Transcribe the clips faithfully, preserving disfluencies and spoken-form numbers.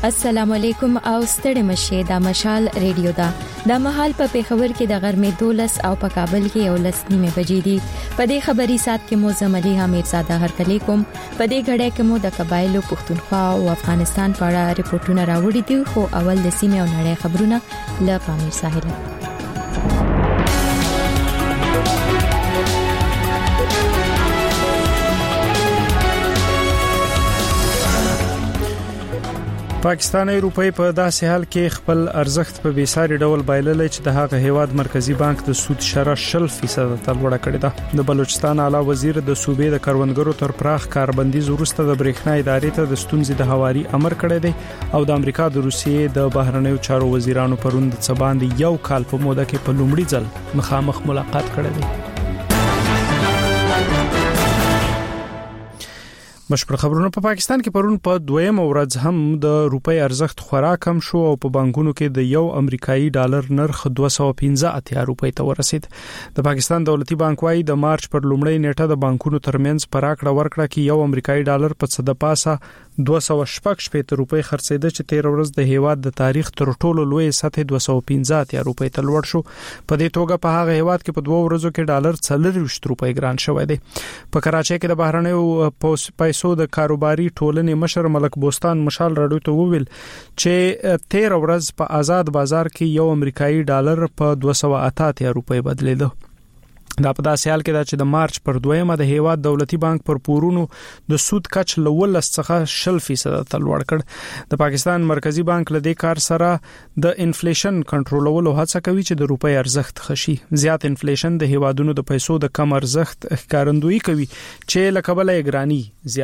السلام علیکم او ستړي مشه د مشال ریډیو دا د مهال په پیښور کې د غرمې دولس او په کابل کې یو لس نیمه بجې دي. په دې خبري سات کې مو زملي حمید زاده هرکلی کوم. په دې غړې کې مو د قبایلو پښتونخوا او افغانستان په اړه ریپورتونه راوړي دي، خو اول د سیمه او نړۍ خبرونه له پامیر ساحل. پاکستاني روپۍ په داسې حال کې خپل ارزښت په بیساري ډول بایللې چې د هغه هیواد مرکزی بانک د سود شرح شل فیصد ته لوړه کړې ده. د بلوچستان اعلی وزیر د صوبې د کروندګرو تر پراخ کاربندیز وروسته د برېښنا ادارې ته د ستونزې د هواري امر کړی دی او د امریکا د روسیې د بهرنیو چارو وزیرانو پروند څه باندې یو کال په موده کې په لومړي ځل مخامخ ملاقات کړی دی. بشپړ خبرونه په پاکستان کې پرون په دویم ورځ هم د روپۍ ارزښت خورا کم شو او په بانکونو کې د یو امریکایي ډالر نرخ دوه سوه پنځه اتیا روپۍ ته ورسید. د پاکستان دولتي بانک وايي د مارچ پر لومړۍ نیټه د بانکونو ترمنځ پراکړه ورکړه کې یو امریکایي ډالر په څه د پاسه دوه سوه شپږ شپږ روپۍ خرڅیده چې تیر ورځ د هیواد د تاریخ تر ټولو لوی سطح دوه سوه پنځه اتیا روپۍ ته لوړ شو. په دې توګه په هغه هیواد کې په دوه ورځو کې ډالر څلوېښت روپۍ ګران شوی دی. په کراچۍ کې د بهرنیو پیسو د کاروباري ټولنې مشر ملک بوستان مشال راډیو ته وویل چې تیر ورځ په آزاد بازار کې یو امریکایي ډالر په دوه سوه اته اتیا روپۍ بدلیده. دا په داسې حال کې دا چې د مارچ پر دویمه د هیواد دولتي بانک پر پورونو د سود کچ لولس څخه شل فیصد ته لوړ کړ. د پاکستان مرکزی بانک له دې کار سره د انفلیشن کنټرولولو هڅه کوي چې د روپۍ ارزښت خشي. زیات انفلیشن د هیوادونو د پیسو د کم ارزښت ښکارندویي کوي چې له کبله یې ګرانی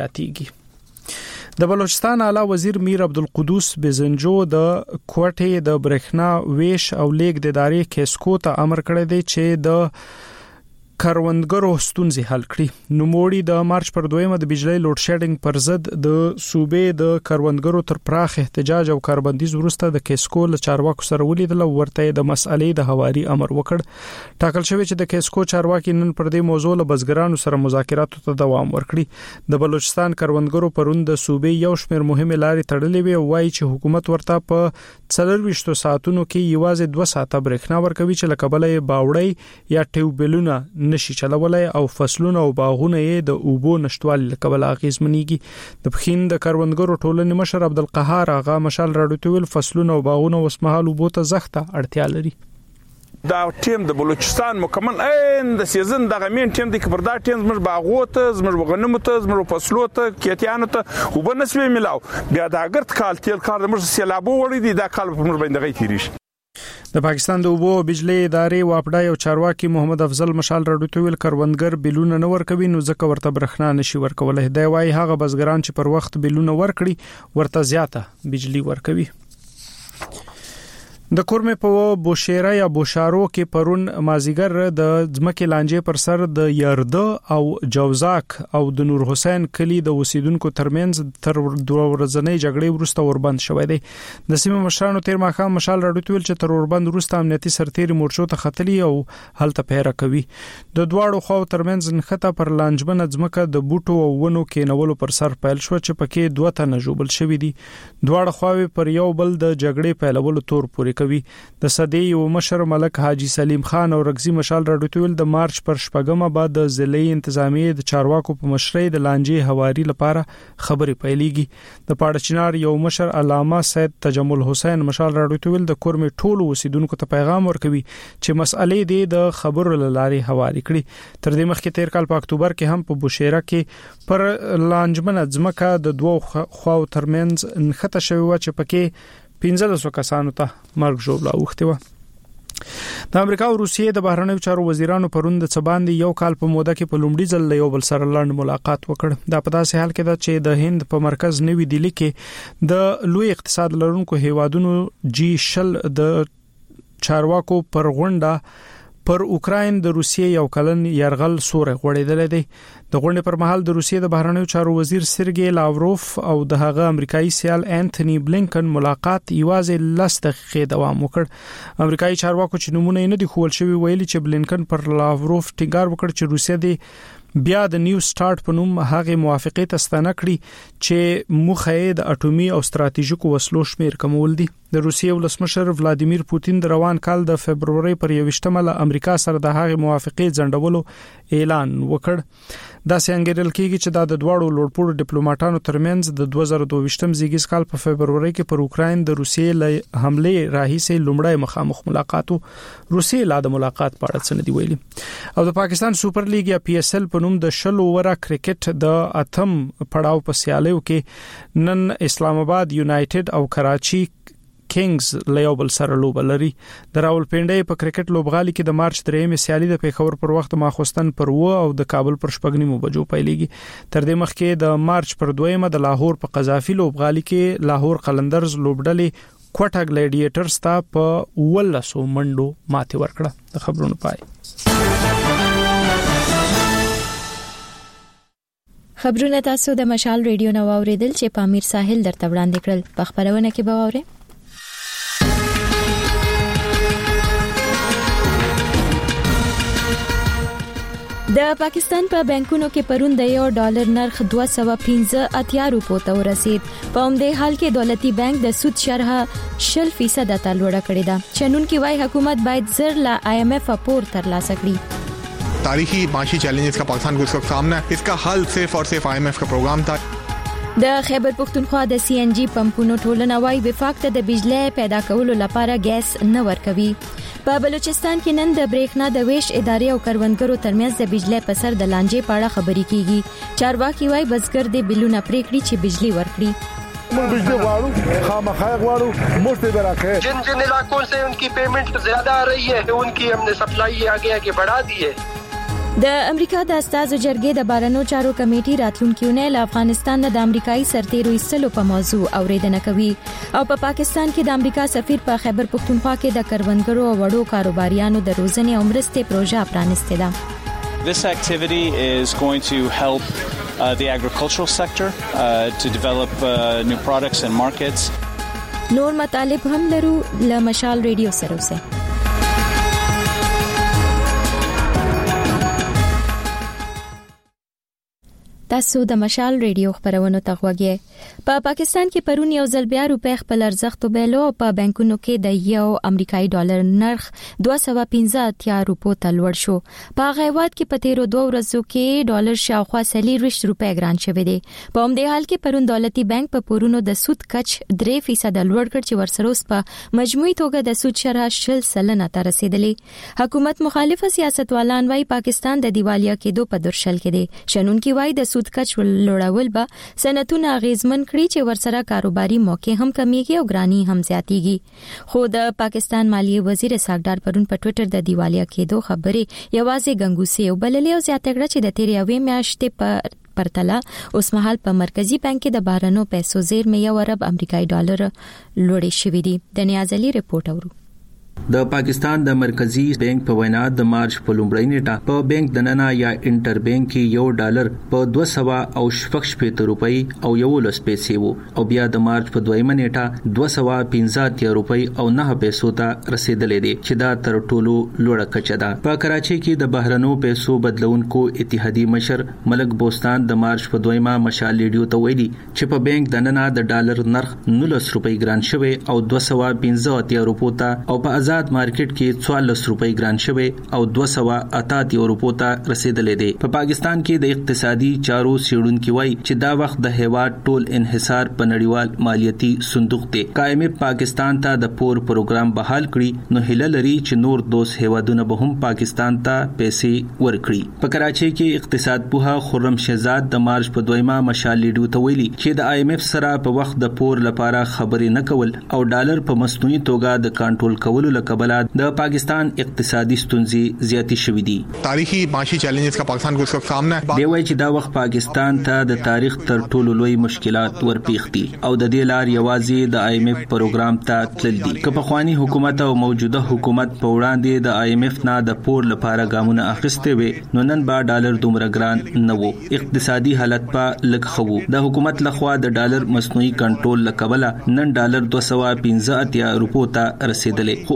زیاتیږي. د بلوچستان اعلی وزیر میر عبدالقدوس بزنجو د کوټې د برېښنا ویش او لیک د ادارې کیسکو ته امر کړی دی چې د کروندګرو ستونزې حل کړي. نوموړي د مارچ پر دویمه د بجلی لوډ شیډینګ پر ضد د صوبې د کروندګرو تر پراخ احتجاج او کاربندیز وروسته د کیسکو له چارواکو سره ولیدل او ورته د مسالې د هواري امر وکړ. ټاکل شوی چې د کیسکو چارواکي نن پر دې موضوع له بزګرانو سره مذاکراتو ته دوام ورکړي. د بلوچستان کروندګرو پروند د صوبې یو شمېر مهمه لارې تړلې وي او وايي چې حکومت ورته په څلوېښت ساعتونو کې یوازې دوه ساعته برېښنا ورکوي چې له کبله یې باوړی یا ټیوبلونه نشي چلولای او فصلونه او باغونه یې د اوبو نشټوالي له کبله اغیزمنېږي. د پخین د کروندګرو ټولنې مشر عبدالقهار آغا مشال راډیو ته ویل فصلونه او باغونه وسمحال اوبو ته زخته اړتیا لري. دا ټیم د بلوچستان مکمل ان د سیزن د غمین ټیم د کبر دا ټیم زمر باغو ته زمر غنمو ته زمر فصلو ته کېتیانو ته وبنسوي ملاو بیا دا ګرت کال تیل کار د مر سیلابو وړي دي دا کال په مر باندې غي تیریش. د پاکستان د اوبو بجلی ادارې واپډای او چارواکي محمد افضل مشال راډیو ته ویل کروندګر بیلونه نه ورکوي نو ځکه ورته برېښنا نشي ورکولای. دی وايي هغه بزګران چې پر وخت بیلونه ورکړي ورته زیاته بجلی ورکوي. د کورمه په بوشيره یا بوشارو کې پرون مازیګر د ځمکې لانجې پر سر د یارده او جوزاک او د نور حسین کلی د اوسیدونکو ترمنځ تر دوه ورځې جګړې وروسته وربند شوې ده. د سیمه مشرانو تیر ماښام مشال راډیو ته ویل چې تر وربند وروسته امنیتي سرتېري مورچو ته ختلي او هلته پیره کوي. د دواړو خواو ترمنځ نښته پر لانجمنه ځمکه د بوټو او ونو کېنولو پر سر پیل شو چې پکې دوه تنه ژوبل شوي دي. دواړه خواوې پر یو بل د جګړې پیلولو تور پورې کوي. د صدې یو مشر ملک حاجی سلیم خان او رغزی مشال راډیو ته ویل د مارچ پر شپږمه بعد د ضلعي انتظامیې د چارواکو په مشرۍ د لانجې هواري لپاره خبرې پیلېږي. د پاړچنار یو مشر علامه سید تجمل حسین مشال راډیو ته ویل د کورمه ټولو اوسیدونکو ته پیغام ورکوي چې مسالې د خبرو لارې هواري کړي. تر دې مخکې تیر کال په اکتوبر کې هم په بوشيره کې پر لانجمنه ځمکه د دوه خواو ترمنځ نښته شوی و چې پکې پنځه سوه کسانو ته مرګ ژوبله اوښتې وه. د امریکا او روسیې د بهرنیو چارو وزیرانو پرون د څه باندې یو کال په موده کې په لومړي ځل یو بل سره لنډ ملاقات وکړ. دا په داسې حال کې ده چې د هند په مرکز نوي دلی کې د لوی اقتصاد لرونکو هیوادونو جی شل د چارواکو پر غونډه پر اوکراین د روسیې یو کلن يرغل سورې غوړېدل دي. د غونډې پر مهال د روسیې د بهرنیو چارو وزیر سرګي لاوروف او د هغه امریکایي سیال انټونی بلینکن ملاقات یوازې لس دقیقې دوام وکړ. امریکایي چارواکو چې نمونه نه دي خول شوی ویلي چې بلینکن پر لاوروف ټینګار وکړ چې روسیه د بیا د نیو سٹارټ په نوم هغه موافقه تستانه کړی چې مخه د اټومي او ستراتیژیکو وسلو شمیر کمول دي. د روسیې ولسمشر ولادیمیر پوتین د روان کال د فبرवरी پر یوشتمه له امریکا سره د هغه موافقه ځنډولو اعلان وکړ. دا څنګه ډل کېږي چې د دوړو لوړپوړو ډیپلوماټانو ترمنځ د دوه زره دوه ویشتم زیږیز کال په فبرवरी کې پر اوکراین د روسیې له حمله راهیسې لومړی مخامخ ملاقات روسیې لا د ملاقات په اړه څه نه دی ویلي. او د پاکستان سوپر لیګ یا پی ایس ال په نوم د شل اووره کرکټ د اتم پړاو په سیالیو کې نن اسلام آباد یونایټډ او کراچي کینګز لیوبل سره لوبه لري. د راولپنډۍ په کرکټ لوبغالي کې د مارچ درېمه سیالي د پیښور پر وخت ماخوستن پر و او د کابل پر شپږنیمو بجو پیلېږي. تر دې مخکې د مارچ پر دویمه د لاهور په قذافي لوبغالي کې لاهور قلندرز لوبډلې کوټا ګلیډیټرز ته په ولسو منډو ماتې ورکړه. د خبرونو پای. خبرونه تاسو د مشال ریډیو نو اوریدل چې په امیر ساحل درته وړاندې کړل. په خبرونه کې به واورئ د پاکستان په بانکونو کې پرون د یو ډالر نرخ دوه سوه پنځه اتیا روپو ته ورسید. په همدې حال کې دولتي بانک د سود شرح شل فیصد ته لوړه کړې ده. چنونکي وايي حکومت باید زر لا آی ایم ایف اپور ترلاسه کړي. تاریخی معاشی چیلنجز کا پاکستان کو اس وقت سامنا ہے. اس کا حل صرف اور صرف آئی ایم ایف کا پروگرام تھا. د خیبر پختونخوا د سی ان جی پمپونو ټولنه وايي وفاق ته د بجلی پیدا کولو لپاره ګیس نه ورکوي. په بلوچستان کې نن د بریښنا د ویش ادارې او کروندګرو ترمنځ د بجلی په سر د لانجې په اړه خبرې کیږي. چارواکي وايي بزګر د بلونه پریکړي چې بجلی ورکړي. हम बिजली वालों खामखाया वालों मुफ्त में रखे. जिन जिन इलाकों से उनकी पेमेंट ज्यादा आ रही है उनकी हमने सप्लाई आगे आगे बढ़ा दी है. د امریکا د استازو جرګې د بارنو چارو کمیټې راتلونکي اونۍ له افغانستان د امریکایي سرتیرو ایستلو په موضوع اوریدنه کوي. او په پا پاکستان کې د امریکا سفیر په خیبر پختونخوا کې د کروندګرو او وړو کاروباریانو د روزنې او مرستې پروژه پرانسته ده. This activity is going to help uh, the agricultural sector uh, to develop uh, new products and markets. نور مطالب هم لرو له مشال ریډیو سره اوسه. تاسو د مشال ریډیو خبرونو ته غوږی. په پا پاکستان کې پرون یو ځل بیا روپې خپل ارزښت وبېلو او په بانکونو کې د یو امریکایي ډالر نرخ دوه سوه پنځه اتیا روپو ته لوړ شو. په هغه وخت کې په تیرو دوه ورځو کې ډالر شاوخوا څلوېښت روپۍ ګران شوی دی. په همدې حال کې پرون دولتي بانک په پورونو د سود کچ درې فیصد لوړ کړ چې ورسره اوس په مجموعي توګه د سود شرح شل سلنه ته رسیدلې. حکومت مخالفه سیاستوالان وايي پاکستان د دیوالیا کېدو په درشل کې دی. شنونکي وايي د سود کچ لوړول به صنعتونه اغیزمن کړي چې ورسره کاروباري موقع هم کمیږي او ګرانی هم زیاتیږي. خو د پاکستان مالیه وزیر ساګدار پرون په ټوئیټر د دیوالیا کېدو خبرې یوازې ګنګوسې او بللې او زیاته کړه چې د تیریاوي میاشتې په پرتله اوس مهال په مرکزی بانک کې د بارنو پیسو زیرمې یو ارب امریکایي ډالر لوړې شوې دي. د نیازلي رپورټ اورو. د پاکستان د مرکزی بانک په وینا د مارچ په لومړۍ نیټه په بانک دننه یا انټر بانک کې یو ډالر په دوه سوه او شپږ شپېته روپۍ او یو لس پیسې وو او بیا د مارچ په دویمه نیټه دوه سوه پنځه اتیا روپۍ او نه پیسو ته رسیدلې دي چې دا تر ټولو لوړه کچه ده. په کراچي کې د بهرنو پیسو بدلونکو اتحادیې مشر ملک بوستان د مارچ په دویمه مشال ریډیو ته ویلي چې په بانک دننه د ډالر نرخ نولس روپۍ ګران شوی او دوه سوه پنځه اتیا روپو ته او په آزاد مارکیټ کې څوارلس روپۍ ګران شوی او دوه سوه اته اتیا روپو ته رسیدلې دي. په پاکستان کې د اقتصادي چارو څېړونکي وایي چې دا وخت د هیواد ټول انحصار په نړیوال مالیاتي صندوق دی. قائم پاکستان ته د پور پروګرام بحال کړي نو هیله لري چې نور دوست هیوادونه به هم پاکستان ته پیسې ورکړي. په کراچي کې اقتصاد پوها خرم شهزاد د مارچ په دویمه مشال لیډیو ته ویلي چې د آی ایم ایف سره په وخت د پور لپاره خبرې نه کول او ډالر په مصنوعي توګه د کنټرول کولو لکبل د پاکستان اقتصادي ستونزې زیاتې شوې دي. تاریخي معاشي چیلنجز کا پاکستان کو اس وقت سامنا ہے. دی وایي چې دا وخت پاکستان ته د تاریخ تر ټولو لوی مشکلات ورپېښ دي او د دې لار یوازې د آی ایم ایف پروګرام ته تلل دي. که په خواني حکومت او موجوده حکومت په وړاندې د آی ایم ایف نه د پور لپاره ګامونه اخیستي وي نو نن به ډالر دومره ګران نه وو. اقتصادي حالت په لږ خو د حکومت لخوا د ډالر مصنوعي کنټرول لکبله نن ډالر دوه سوه پنځه اتیا روپو ته رسیدلې. خو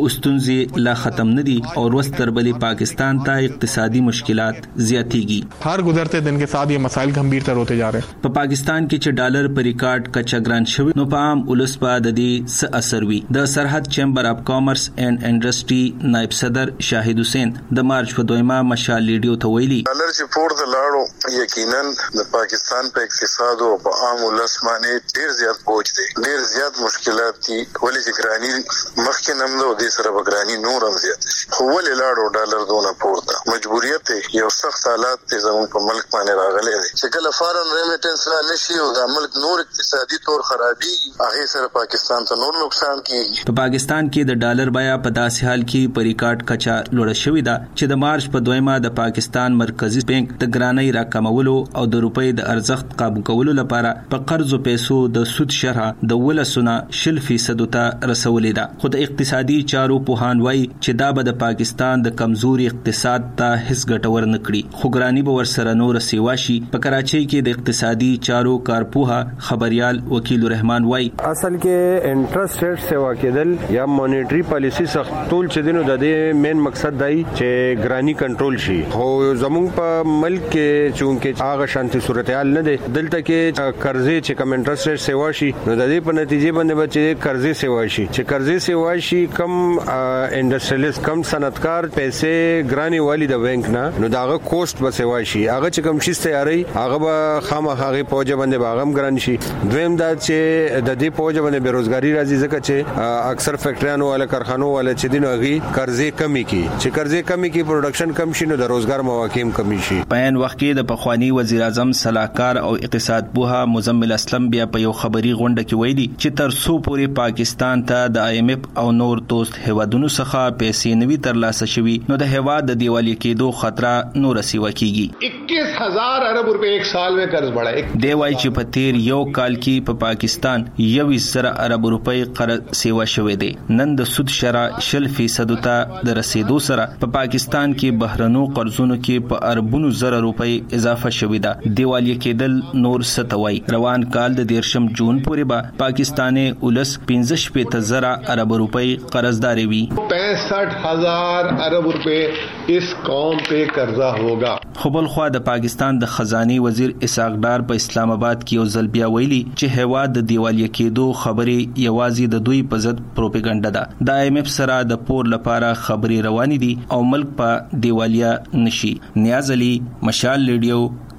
استونزې لا ختم ندي او ورځ تر بلې پاکستان ته اقتصادي مشکلات زیاتېږي. हर गुजरते दिन के साथ ये मसाइल गंभीरतर होते जा रहे हैं. په पाकिستان کې چې ډالر په ریکارډ کچا ګران شوی نو په عام ولس په د دې څه اثر وي. د سرحد چیمبر اف کامرس اینڈ انډستری نائب صدر شاهد حسین د مارچ په دویمه مشال لیډیو ته ویلي ډالر چې پورته لاړو یقینا د پاکستان په اقتصاد او په عام ولس باندې ډیر زیات بوج دی، ډیر زیات مشکلات دي. ولې چې ګرانی مخکې نم نو د سره بګرانی نور هم زیات شي. خو ولې لاړو ډالر دونه پورته مجبوریت یو سخت حالات ته زموږ په ملک باندې راغلي دي چې کله فارن ریمیټنس را نشي او د ملک نور اقتصادي طور خرابي هغه سره پاکستان ته نور نقصان کیږي. په پاکستان کې د ډالر بیا په داسې حال کې په ریکارډ کچا لوړه شوې ده چې د مارچ په دویمه د پاکستان مرکزی بانک د ګرانۍ راکمولو او د روپۍ د ارزښت قابو کولو لپاره په قرض او پیسو د سود شرح د ولسونه شل فیصد ته رسولې ده. خو د اقتصادي چارو پوهان وایي چې دا به د پاکستان د کمزوري اقتصاد ته هیڅ ګټور نه کړي. خو ګرانی به ورسره نور سیواشي. په کراچۍ کې د اقتصادي چارو کارپوها خبريال وکیل رحمان وایي اصل کې انټرست ریټ سیوا کېدل یا مانیټری پالیسی سخت ټول چې دینو د دې مین مقصد دی چې ګرانی کنټرول شي. خو زموږ په ملک کې چونکه هغه شانتي صورتحال نه دی دلته کې قرضې چې کم انټرست ریټ سیوا شي نو د دې په نتیجه باندې بچي قرضې سیوا شي چې قرضې سیوا شي کم انډستریالیست کم صنعتکار پیسې ګرانی والی د بانک نه نو داغه کوست به سیوا شي. هغه چې کم شي تیاری هغه به خامخا هغه پوجا باندې باغم ګران شي. دویم دا چې د دې پوجا باندې بیروزګاری راځي ځکه چې اکثر فیکټریانو ولا کارخانو ولا چې دینو غي قرضې کمی کی چې قرضې کمی کی پروډکشن کم شي نو د روزګار مواقع هم کمی شي. په ان وخت کې د پخوانی وزیر اعظم صلاحکار او اقتصاد پوها مزمل اسلم بیا په یو خبري غونډه کې ویلي چې تر څو پورې پاکستان ته د آی ایم ایف او نور دوست هیوادونو څخه پیسې نوي ترلاسه شوي نو د هیواد د دیوالي کېدو خطر نور سیوا کیږي. इक्कीस हजार अरब रुपए एक साल में कर्ज बढ़ा. دی وای چې په تیر یو کال کې په پاکستان یو زر ارب روپۍ قرض سیوا شوې دي. نن د سود شرح شل فیصد ته د رسیدو سره په پاکستان کې بهرنو قرضونو کې په اربونو زر روپۍ اضافه شوې ده. دیوالیه کېدل نور ستوي. روان کال د دیرشم جون پورې به پاکستاني ولس پنځه شپږ زر ارب روپۍ قرضداري وي. पैंसठ हजार अरब रुपए इस कौम पे कर्जा होगा. خو بل خو د پاکستان د خزاني وزیر اسحاق ډار په اسلام آباد کې یو ځل بیا ویلي چې هیواد د دیوالیه کېدو خبرې یوازې د دوی په ضد پروپاګاندا ده. د آی ایم ایف سره د پور لپاره خبرې روانې دي او ملک په دیوالیه نشي. نیاز علي مشال ریډیو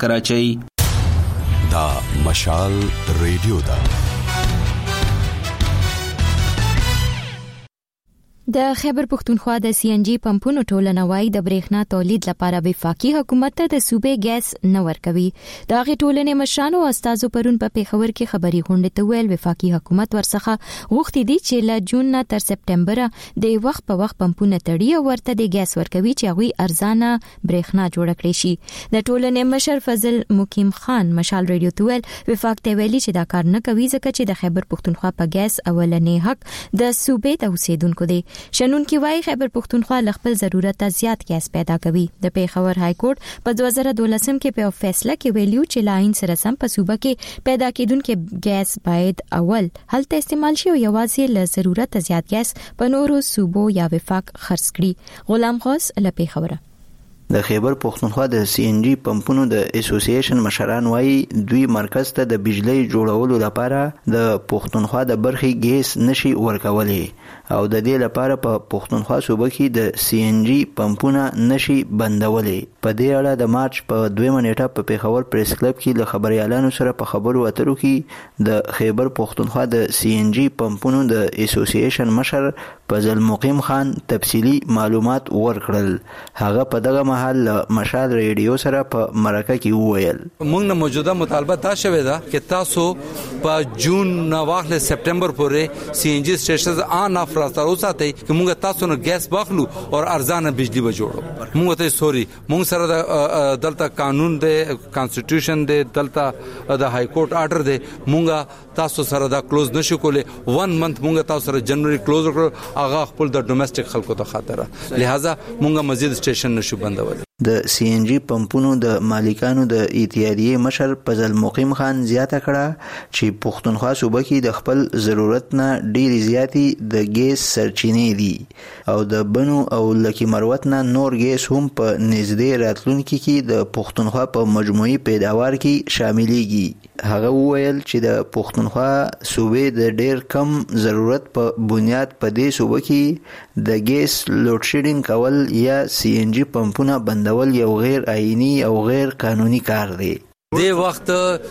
کراچۍ. دا مشال ریډیو دا د خیبر پختونخوا د سی ان جی پمپونو ټولنه وايي د برېښنا تولید لپاره وفاقي حکومت ته د صوبې ګیس نه ورکوي. د غي ټولنې مشرانو او استادو پرون په پیښور کې خبري غونډه ته ویل وفاقي حکومت ورڅخه غوښتي دي چې له جون نه تر سپټمبر د وخت په وخت پمپونه تړي او ورته د ګیس ورکوي چې هغه ارزانه برېښنا جوړ کړي شي. د ټولنې مشر فضل مقیم خان مشال ریډیو ته ویل وفاق ته ویلي چې دا کار نه کوي ځکه چې د خیبر پختونخوا په ګیس اولنې حق د صوبې د اوسیدونکو دی. شنون کې وايي خیبر پختونخوا خپل ضرورت ته زیات ګیس پیدا کوي. د پیښور های کورټ په دوه زره دولسم کې په فیصله کې ویلیو چې لاین سره سم په صوبه کې پیدا کېدونکو ګیس باید اول هلته استعمال شي او یوازې له ضرورت ته زیات ګیس په نورو صوبو یا وفاق خرڅ کړي. غلام غوث له پیښور. د خیبر پختونخوا د سی ان جی پمپونو د اسوسییشن مشران وايي دوی مرکز ته د بجلی جوړولو لپاره د پختونخوا د برخې ګیس نشي ورکولای او د دې لپاره په پختونخوا صوبه کې د سی ان جی پمپونه نشي بندولای. په دې اړه د مارچ په دویمه نیټه په پیښور پریس کلب کې له خبريالانو سره په خبرو اترو کې د خیبر پختونخوا د سی ان جی پمپونو د اسوسییشن مشر فضل مقیم خان تفصیلی معلومات ورکړل. هغه په دغه مهال مشال ریډیو سره په مرکه کې وویل موږ نه موجوده مطالبه دا شوه ده چې تاسو په جون نه واخل سپټمبر پورې سی ان جی سټیشنز آن اف راستارو ساتي چې موږ تاسو نه ګیس باخلو او ارزانه بجلی به جوړو. موږ ته سوري موږ سره د دلته قانون دی کانسټیټیوشن دی دلته د های کورټ آرډر دی موږ تاسو سره دا کلوز نشو کولای. ون منث موږ تاسو سره جنوري کلوز کړو هغه خپل د ډومېسټک خلکو ته خاطر لہذا مونږه مزید سټیشن نشو بندول. د سی ان جی پمپونو د مالکانو د اتحادیې مشر فضل مقیم خان زیاته کړه چې پښتونخوا صوبه کې د خپل ضرورت نه ډېری زیاتی د ګیس سرچینې دي او د بنو او لکی مروت نه نور ګیس هم په نږدې راتلونکي کې د پښتونخوا په مجموعي پیداوار کې شاملېږي. هغه وویل چې د پښتونخوا صوبې د ډېر کم ضرورت په بنیاد په دې صوبه کې د ګیس لوډ شیډینګ کول یا سی ان جی پمپونه بندول یو غیر آئینی او غیر قانوني کار دی. دې وخت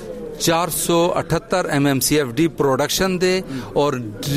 चार सौ अठहत्तर M M C F D production दे और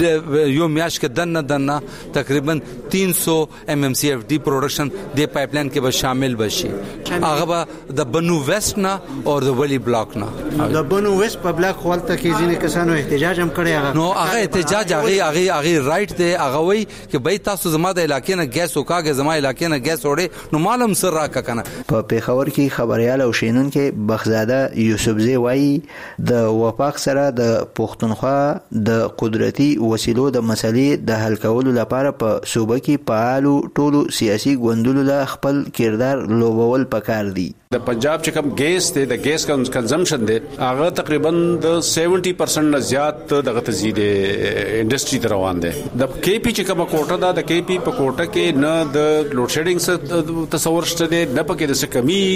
यो म्याश के दन्ना दन्ना तकरीबन तीन सौ M M C F D production दे पाइपलाइन के बस शामिल बशी आगबा द बनू वेस्ट ना और द वली ब्लॉक ना द बनू वेस्ट पर ब्लॉक खोल तक के जिने किसानों एहतजाज हम करे नो आगे एहतजाज आगे आगे आगे राइट दे आगे वही कि भाई तासु जमा द इलाके ना गैस ओका के जमा इलाके ना गैस ओड़े नो मालूम सर राका कना په پیښور کې خبريال او شینون کې بخزاده یوسفزی وای د وفاق سره د پښتونخوا د قدرتي وسیلو د مسلې د حل کولو لپاره په صوبه کې فعالو ټولو سیاسي ګوندونو له خپل کردار لوبول پکار دي. د پنجاب چې کوم ګیس دی د ګیس کنزمپشن دی هغه تقریبا د سیونټي پرسنټ نه زیات دغه تزيد انډستری ته روان دی. د کی پی چې کومه کوټه ده د کی پی په کوټه کې نه د لوډ شیډینګ تصور شته دی نه پکې د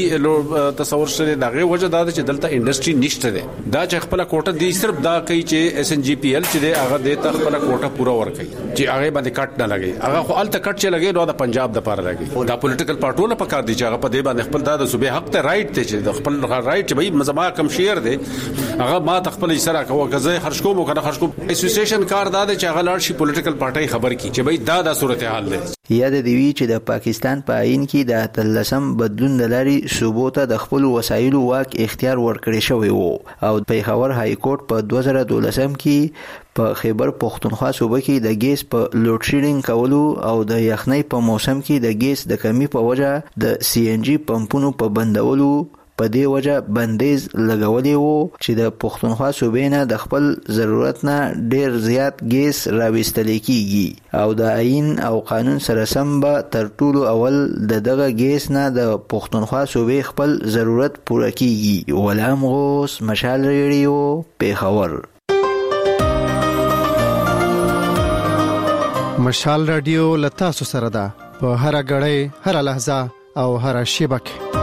کمی تصور شته دی. دغه وجه دا چې دلته انډستری نشته دی. دا چې خپل کوټه دی صرف دا کوي چې اس ان جی پی ال چې دی هغه د خپل کوټه پورا ور کوي چې هغه باندې کټ نه لګي. هغه خو الته کټ چې لګي نو د پنجاب د پاره لګي. دا پولیټیکل پارټونه په کار دي چې هغه په دې باندې خپل د صوبې ته رائټ ته چې د خپل رائټ چې به مزما کم شیر دی هغه ما تخپل اشاره کوه غزه خرج کوم کنه خرج کوم اسوسییشن کار دا چې هغه لار شي پولیټیکل پارټي خبر کی چې به دا د صورتحال دی. یاد دی وی چې د پاکستان په آئین کې د تلسم بدلون د لاري صوبو ته د خپل وسایلو واک اختیار ورکړی شوی وو او پیښور های کورټ په دوه زره دولسم کې په خیبر پښتونخوا صوبه کې د ګیس په لوډ شیډینګ کولو او د یخنۍ په موسم کې د ګیس د کمی په وجه د سی ان جی پمپونو په بندولو په دې وجه بندیز لګولې وو چې د پښتونخوا صوبې نه د خپل ضرورت نه ډیر زیات ګیس راوستل کیږي او د آئین او قانون سره سم به تر ټولو اول د دغه ګیس نه د پښتونخوا صوبې خپل ضرورت پوره کیږي. غلام غوث، مشال ریډیو، پیښور. مشال رادیو لتا سره ده په هر غړې هر لحظه او هر شیبه کې.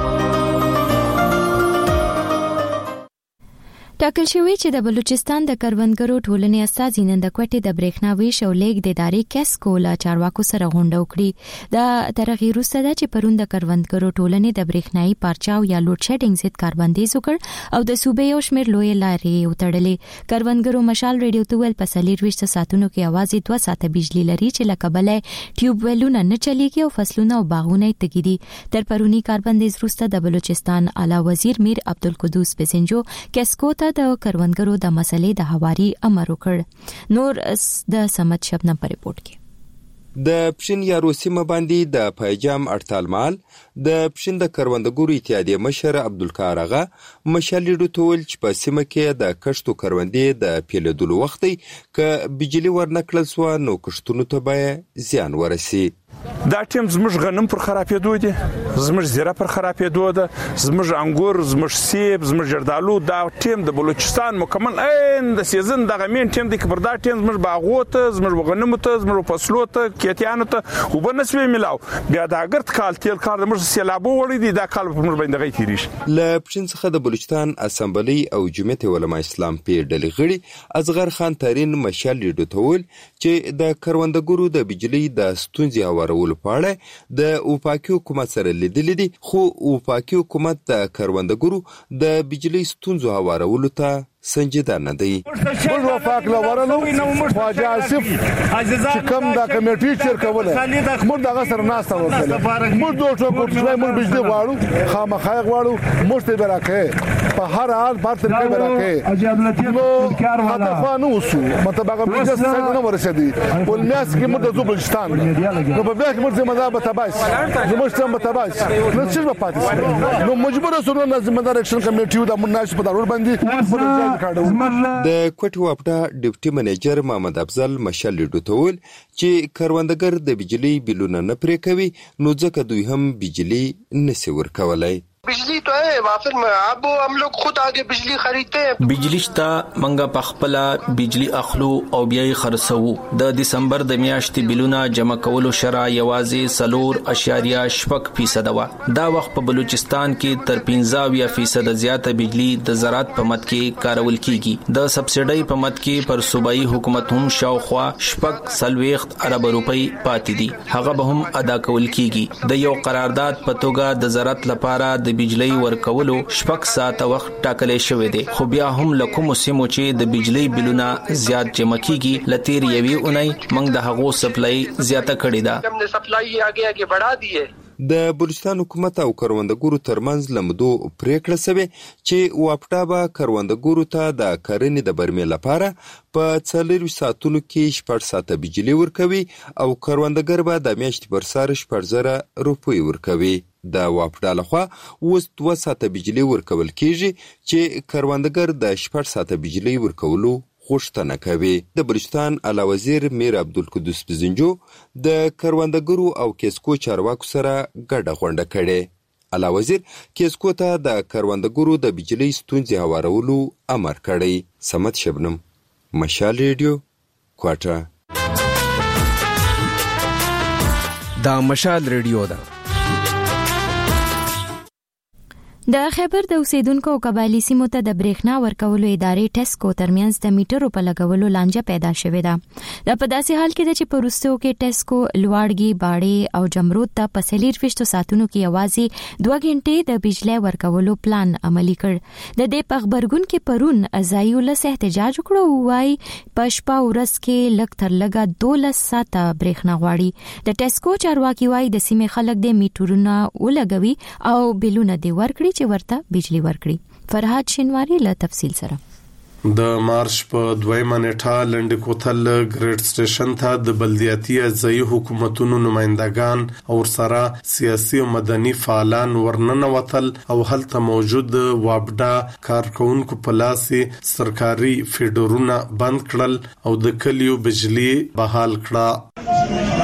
ټاکل شوی چې د بلوچستان د کروندګرو ټولنې استازي نن د کوټې د برېښنا ویش او لیک د ادارې کیسکو لا چارواکو سره غونډه وکړي. دا ترغیر وروسته ده چې پرون د کروندګرو ټولنې د برېښنايي پارچاو یا لوډ شیډینګ ضد کاربندیز وکړ او د صوبې یو شمېر لوی لارې وتړلې. کروندګرو مشال ریډیو ته ویل په څلورویشت ساعتونو کې اواز دوه ساعته بجلی لري چې له کبله ټیوب ویلونه نه چلیږي او فصلونه او باغونه تګي دي. تر پرونی کاربندیز وروسته د بلوچستان اعلی وزیر میر عبدالقدوس پسنجو کیسکو ته د کروندګرو د مسلې د حواري امر وکړ. نور د سمت شبنم پر رپورت کې د پښین یا روسیمه باندې د پایجام اړتالمال د پښین د کروندګرو اتحادیې مشر عبدالکارغه مشالې ډوتول چې په سیمه کې د کښتو کروندې د پیلېدلو وخت ک بجلی ورنکړل سو نو کښتونو ته به زیان ورسي. دا ټیم زموږ غنم پر خرابېدو دي، زموږ زیره پر خرابېدو ده، زموږ انګور، زموږ سیب، زموږ جردالو. دا ټیم د بلوچستان مکمل عین د سیزن دغه مین ټیم دی چې پر دا ټیم زموږ باغو ته، زموږ غنمو ته، زموږ فصلو ته، کېتیانو ته وبنسوي ملاو. بیا دا ګرد کال تیل کار د موږ سیلابو وړي دي، دا کال په موږ باندې غي تیریش. ل پښین څخه د بلوچستان اسمبلی او جمعیت علماء اسلام په ډلې غړي ازغر خان تارین مشال ډوتول چې د کروندګرو د بجلی د ستونزې هوارولو په اړه د وفاقي حکومت سره لیدلې دي، خو وفاقي حکومت د کروندګرو د بجلی ستونزو هوارولو ته سنجیده نه دی. موږ وفاق لورلو خواجه آصف چې کوم د کمیټې چیر کوله موږ دغه سره ناسته وکړه. موږ دوه ټکو چې موږ بجلی غواړو خامخا غواړو موږ ته براکه په هر حال بار تر کې براکه نو خطر نه وسو مطلب هغه بجلی څنګه نه ورسېدي ول میاس کې موږ د بلوچستان نو په بیا کې موږ ذمہ دار به تباس نو موږ څنګه تباس نو څه په پاتې نو مجبور سره ذمہ دار اکشن کمیټې د مناسب په ضرور باندې د کوټ واپټا ډیپټي منیجر محمد افضل مشال ډوتول چې کروندګر د بجلی بلونه نه پرې کوي نو ځکه دوی هم بجلی نسی ورکولای. बिजली तो है वाफिर में अब हम लोग खुद आगे बिजली खरीदते हैं. बिजली شتا منګه پخپلا بجلی اخلو او بیا خرڅو. د دسمبر د میاشتې بلونه جمع کولو شرع یوازې سلور اشاریه شپږ فیصد وا. دا وخت په بلوچستان کې تر پنځه فیصد زیاته بجلی د زراعت په مت کې کارول کیږي. د سبسیډي په مت کې پر صوبایي حکومت هم شاوخوا شپږ سلويخت ارب روپی پاتې دي. هغه به هم ادا کول کیږي. د یو قرارداد په توګه د زراعت لپاره د بجلی ورکولو شپږ ساعت وخت ټاکلې شوې دي. خو بیا هم لکه موسمو چې د بجلی بلونه زیات جمع کیږي لتیر یوي اونۍ موږ د هغو سپلای زیاته کړې ده. हमने सप्लाई आगे आगे बढ़ा दी है. د بلوچستان حکومت او کروندګرو ترمنځ لمدو پریکړه شوه چې واپټا به کروندګرو ته د کرنې د برمې لپاره په څلور ساعتونو کې شپږ ساعته بجلی ورکوي او کروندګر به د میاشتې پر سر شپږ زره روپۍ ورکوي. د واپټا لخوا اوس دوه ساعته بجلی ورکول کیږي چې کروندګر د شپږ ساعته بجلی ورکولو غوښتنه کوي. د بلوچستان اعلی وزیر میر عبدالقدوس بزنجو د کروندګرو او کیسکو چارواکو سره ګډه غونډه کړې. اعلی وزیر کیسکو ته د کروندګرو د بجلی ستونزې هوارولو امر کړی. سمت شبنم، مشال ریډیو، کوټه. دا مشال ریډیو ده. د خیبر د اوسیدونکو قبایلی سیمو ته د برېښنا ورکولو ادارې ټیسکو ترمنځ د میټرو په لګولو لانجه پیدا شوې ده. دا په داسې حال کې ده چې په وروستیو کې ټیسکو لواړګي، باړې او جمرود ته په څلور ویشتو ساعتونو کې یوازې دوه غنټې د بجلی ورکولو پلان عملي کړ. د دې په خبرګون کې پرون ازای ولس احتجاج وکړو وای په شپه ورځ کې لږ تر لږه دولس ساعته برېښنا غواړي. د ټیسکو چارواکي وای د سیمې خلک د میټرونه ولګوي او بلونه دی ورکړي چې ورته بجلی ورکړي. فرهاد شینواری له تفصیل سره. د مارچ په دویمه نیټه لنډ کوتل ګریډ سټیشن ته د بلدیاتي ځای حکومتونو نمائندگان او سره سیاسي او مدني فعالان ورننوتل او هلته موجود واپډا کارکونکو په لاس سرکاري فیډرونه بند کړل او د کلیو بجلی بحال کړه.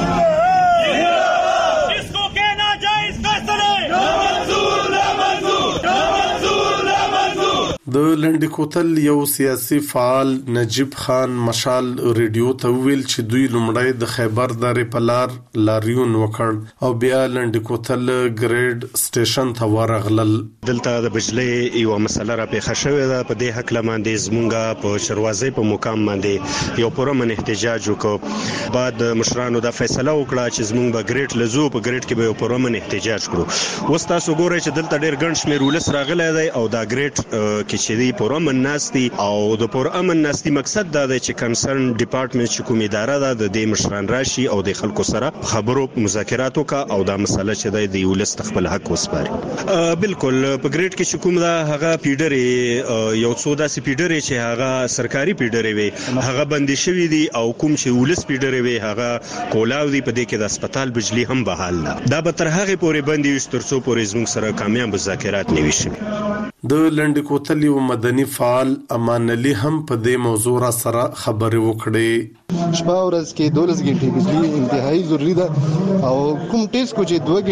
د لنډ کوتل یو سیاسي فعال نجیب خان مشال ریډیو ته ویل چې دوی لومړی د خیبر درې په لار لاریون وکړ او بیا لنډ کوتل ګریډ سټیشن ته ورغلل. دلته د بجلی یو مسله را پیښه شوې ده. په دې حق لمانځي زمونږه په شروازي په مقام باندې یو پرمن احتجاج وکړو. بعد مشرانو دا فیصله وکړه چې زمونږ به ګریډ لزو په ګریډ کې به یو پرمن احتجاج کړو. اوس تاسو ګورئ چې دلته ډېر ګڼ شمېر ولس راغلی دی او دا ګریډ چې دی پرامن ناستي او د پرامن ناستي مقصد دا دی چې کنسرن ډپارټمنټ چې کوم اداره ده د دې مشران راشي او د خلکو سره خبرو مذاکرات وکړي او دا مسله چې دی د ولس خپل حق وسپاري. بالکل په ګریډ کې چې کوم دا هغه پیډرې یو څو داسې پیډرې چې هغه سرکاري پیډرې وي هغه بندي شوې دي او کوم چې ولس پیډرې وي هغه کولاو دي. په دې کې د هسپتال بجلی هم بحال ده. دا به تر هغه پورې بندي وي تر څو پورې زموږ سره کامیاب مذاکرات نه وي شوي. د لنډ کوتل یو مدني فعال امان علي هم په دې موضوع را سره خبرې وکړې. شپه ورځ کې دولس غنټې بجلی انتهایی ضروری ده او کوم ټیس کو چې دوه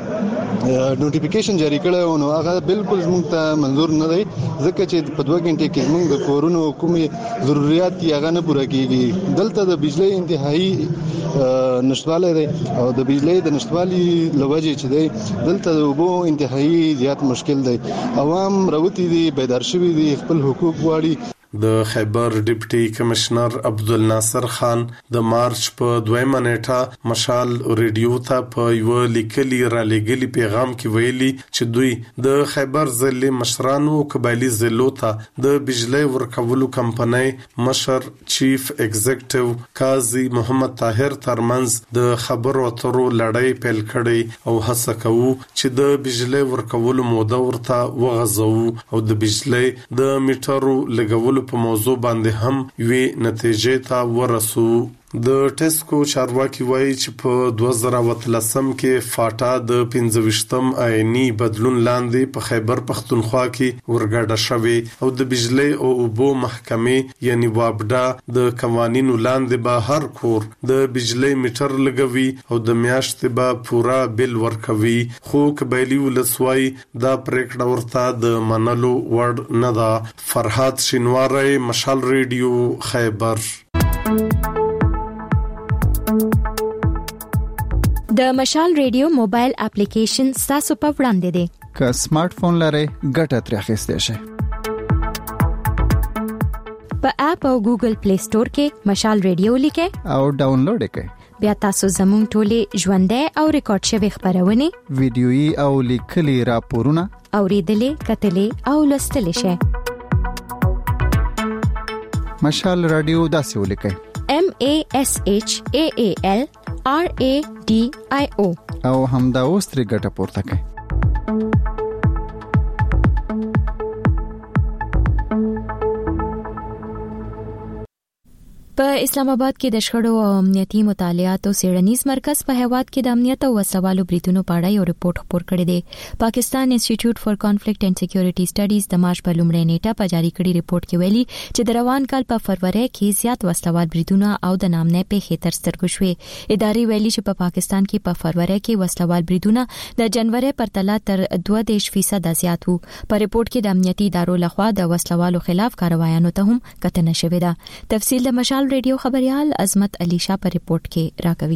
غنټې نوټیفیکیشن جاری کړو نو هغه بالکل موږ ته منظور نه دی ځکه چې په دوه غنټې کې موږ د کورونو کومې ضرورت یې هغه نه پوره کیږي. دلته د بجلی انتهایی نشټواله دی او د بجلی د نشټوالي لوجه چې دی دلته د وبو انتهایی زیات مشکل دی. عوام راوتی دي بیدار شوي دي خپل حقوق غواړي. د خیبر ډیپټي کمشنر عبدالناصر خان د مارچ په دویمه نیټه مشال ریډیو ته په یو لیکلي را لګلي پیغام کې ویلي چې دوی د خیبر ضلع مشرانو قبایلی ضلعو ته د بجلی ورکولو کمپنۍ مشر چیف ایگزیکټیو قاضي محمد طاهر ترمنځ د خبرو اترو لړۍ پیل کړي او هڅه کوو چې د بجلی ورکولو موده ورته وغځو او د بجلی د میټرو لګولو په موضوع باندې هم وی نتیجې ته ورسو. د ټیسکو چارواکي وایي چې په دوه زره وتلسم کې فاټا د پنځه آئینی بدلون لاندې په خیبر پختونخوا کې ورګډه شوې او د بجلی او اوبو محکمې یعنی وابډا د قوانینو لاندې به هر کور د بجلی میټر لګوي او د میاشتې به پورا بل ورکوي، خو قبایلی ولسوای دا پریکړه ورته د منلو وړ نه ده. فرهاد شینواری، مشال ریډیو، خیبر. د مشال ریډیو موبایل اپلیکیشن تاسو په وړاندې دی. که سمارټ فون لرئ ګټه ترې اخیستئ شئ. په اپ او ګوګل پلی سٹور کې مشال ریډیو لیکئ او ډاونلوډ کړئ. بیا تاسو زموږ ټولې ژوندۍ او ریکارډ شوی خبرونه، ویډیويي او لیکلي راپورونه اوریدلې، کتلې او لوستلې شئ. مشال رادیو داسې ولیکئ: M A S H A A L R A D I O او همدا اوس ترې ګټه پورته کړئ. په اسلام آباد کې د شخړو او امنیتي مطالعاتو څېړنیز مرکز په هیواد کې د امنیت او وسوالو بریدونو په اړه یو ریپورت خپور کړی دی. پاکستان انسټیټیوټ فار کانفلیکټ اینڈ سکیورټي سټډیز د مارچ په لومړۍ نیټه په جاری کړي ریپورت کې ویلي چې د روان کال په فروری کې زیات وسلوال بریدونه او د نامنې پیښې تر سترګو شوې. ادارې ویلي چې په پاکستان کې په فروری کې وسلوال بریدونه د جنوري پرتله تر دوه دېرش فیصد زیات وو. په ریپورت کې د امنیتي ادارو لخوا د وسلوالو خلاف کاروایانو ته هم کتنه شوې ده. تفصیل د مشال ریډیو خبريال عظمت علي شاه په ریپورت کې راکوي.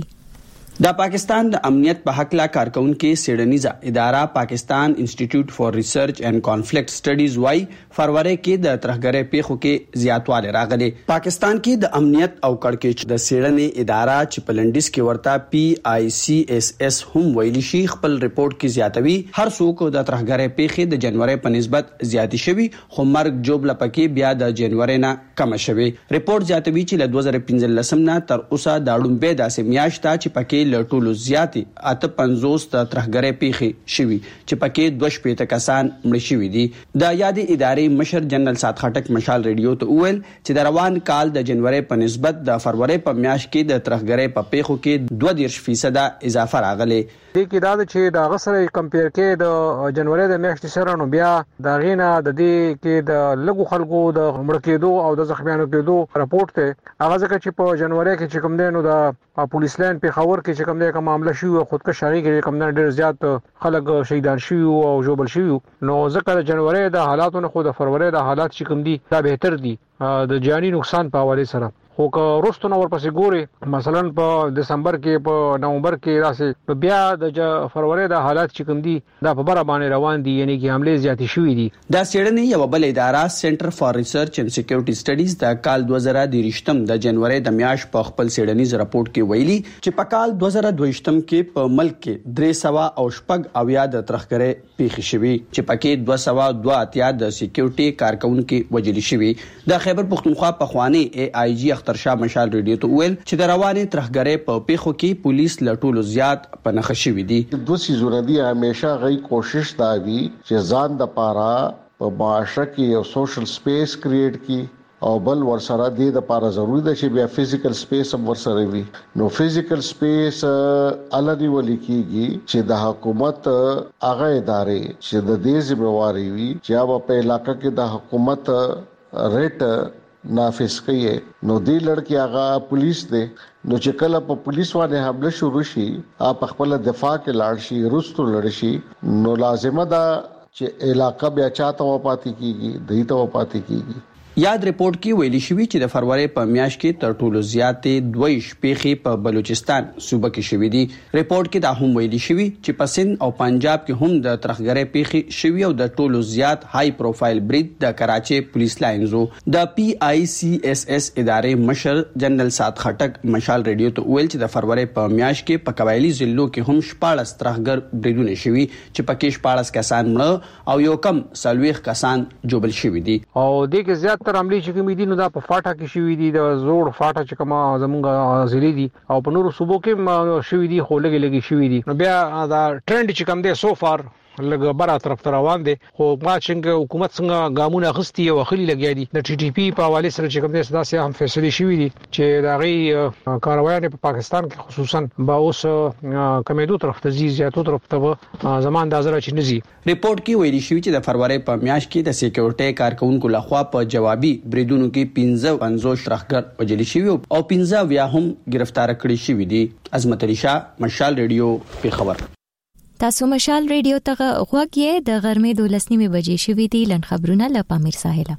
د پاکستان د امنیت په حق لا کارکونکو سیډنیزه اداره پاکستان انسټیټیوټ فار ریسرچ اینڈ کانفلیکټ سټډیز وايي فروری کې د ترهګرۍ پیښو کې زیاتوالی راغلی. پاکستان کې د امنیت او کڑکېچ د سیډنی اداره چې په لندیس کې ورته پی آی سی اس اس هم ویلي شي خپل ریپورت کې زیاتوي هر څوک د ترهګرۍ پیښې د جنوري په نسبت زیاتې شوي، خو مرګ جوړ لپکې بیا د جنوري نه کم شوي. ریپورت زیاتوي چې له دوه زره پنځلسم نه تر اوسه د اړومبه داسې میاشت چې پکې لټولو زیاتې اته پنځوس د ترهګرۍ پیښې شوي چې پکې دوه شپېته کسان مړ شوي دي. د یادې ادارې مشر جنرال سات خټک مشال ریډیو ته وویل چې د روان کال د جنوري په نسبت د فروری په میاشت کې د ترهګرۍ په پیښو کې دوه دېرش فیصد اضافه راغلی. دې کې دا چې د غسر کمپیر کې د جنوري د میاشتې سره نو بیا د غینا د دې کې د لګو خلکو د مړ کېدو او د زخمیانو کېدو راپورټ ته هغه ځکه چې په جنوري کې چې کوم دینو د پولیس لاین په خبر کې چې کوم دغه معاملې شو خودکش شری کې کوم ډېر زیات خلک شهیدان شوي او جوړل شوي، نو ځکه د جنوري د حالاتونو خو د فروری د حالات چې کوم دي دا بهتر دي د جانی نقصان په حواله سره. خو که روستو نو ورپسې ګوري مثلا په دسمبر کې په نومبر کې راسي بیا د فروری د حالات چې کوم دي دا په بره باندې روان دي، یعنی کې حمله زیاتې شوې دي. دا سیډنی یو بل اداره سنټر فار ریسرچ اینڈ سکیورټي سټډیز د کال دوه زره دېرشم د جنوري د میاشت په خپل سیډنیز راپورټ کې ویلي چې په کال دوه زره دوهشتم کې په ملک کې درې سوه او شپږ اویا د ترهګرۍ پیښې شوي چې پکې دوه سوه دوه اتیا د سکیورټي کارکونکو وژل شوي. د خیبر پختونخوا په خواني ای آی جی اختر شاه مشال ریډیو ته ویل چې د رواني ترهګرۍ په پیښو کې پولیس لټولو زیات په نخښه شوي دي. دوه سيزونه دي همیشه غي کوشش دا وی چې ځان د پاره په معاشره کې یو سوشل سپیس کریټ کی او بل ورسره د د لپاره ضروری ده چې بیا فزیکل سپیس هم ورسره وي. نو فزیکل سپیس الری ولیکيږي چې د حکومت هغه ادارې چې د دې ذمہواری وي چې په علاقې کې د حکومت ریټ نافذ کوي. نو دی لړکی هغه پولیس دی، نو چې کله په پولیس باندې حمله شروع شي اپ خپل دفاع کې لاړ شي رستو لړ شي، نو لازمه ده چې علاقہ بیا چاته وپاتې کیږي دای ته وپاتې کیږي. یاد ریپورت کې ویلي شوی چې د فروری په میاشت کې تر ټولو زیاتې دوه پیښې په بلوچستان صوبه کې شوې دي. ریپورت کې دا هم ویلي شوی چې په سند او پنجاب کې هم د ترهګرۍ پیښې شوې او د ټولو زیات های پروفایل برید د کراچي پولیس لاینزو. د پی آی سی اس اس ادارې مشر جنرال سات خټک مشال ریډیو ته ویل چې د فروری په میاشت کې په قبایلی ضلعو کې هم شپاړس ترهګر بریدونه شوي چې پکې شپاړس کسان مړه او یو کم څلوېښت کسان جوړل شوي دي. او دغه زیات تر عملی چې کوم دي نو دا په فاټا کې شوې دي، د زوړ فاټا چې کومه زمونږ ضلع دي او په نورو صوبو کې شوې دي، خو لګي لګي شوې دي. نو بیا دا ټرند چې کوم دی سو فار لګ بره طرف ته روان دي خو ما څنګه حکومت څنګه ګامونه غستي او خلی لګیا دي د ټي ټي پی په حواله سره چې کوم دي سداسي هم فیصله شوې دي چې دا غي کاروایي په پاکستان کې خصوصا با اوس کمیدو طرف ته زی زیاتو طرف ته زمان د ازره چې نزي ریپورت کې ویلي شوی چې د فروری په میاشت کې د سکیورټي کارکونکو لخوا په جوابي بریدونو کې پنځه پنځوس شرخګر وجل شوی او پنځه بیا هم گرفتار کړي شوی دي. عظمت علي شاه، مشال ریډیو، پیښور. تاسو مشال ریډیو ته غوږ یې د غرمې دولس نیمه بجې شوې دي. لن خبرونه له پامیر ساحله.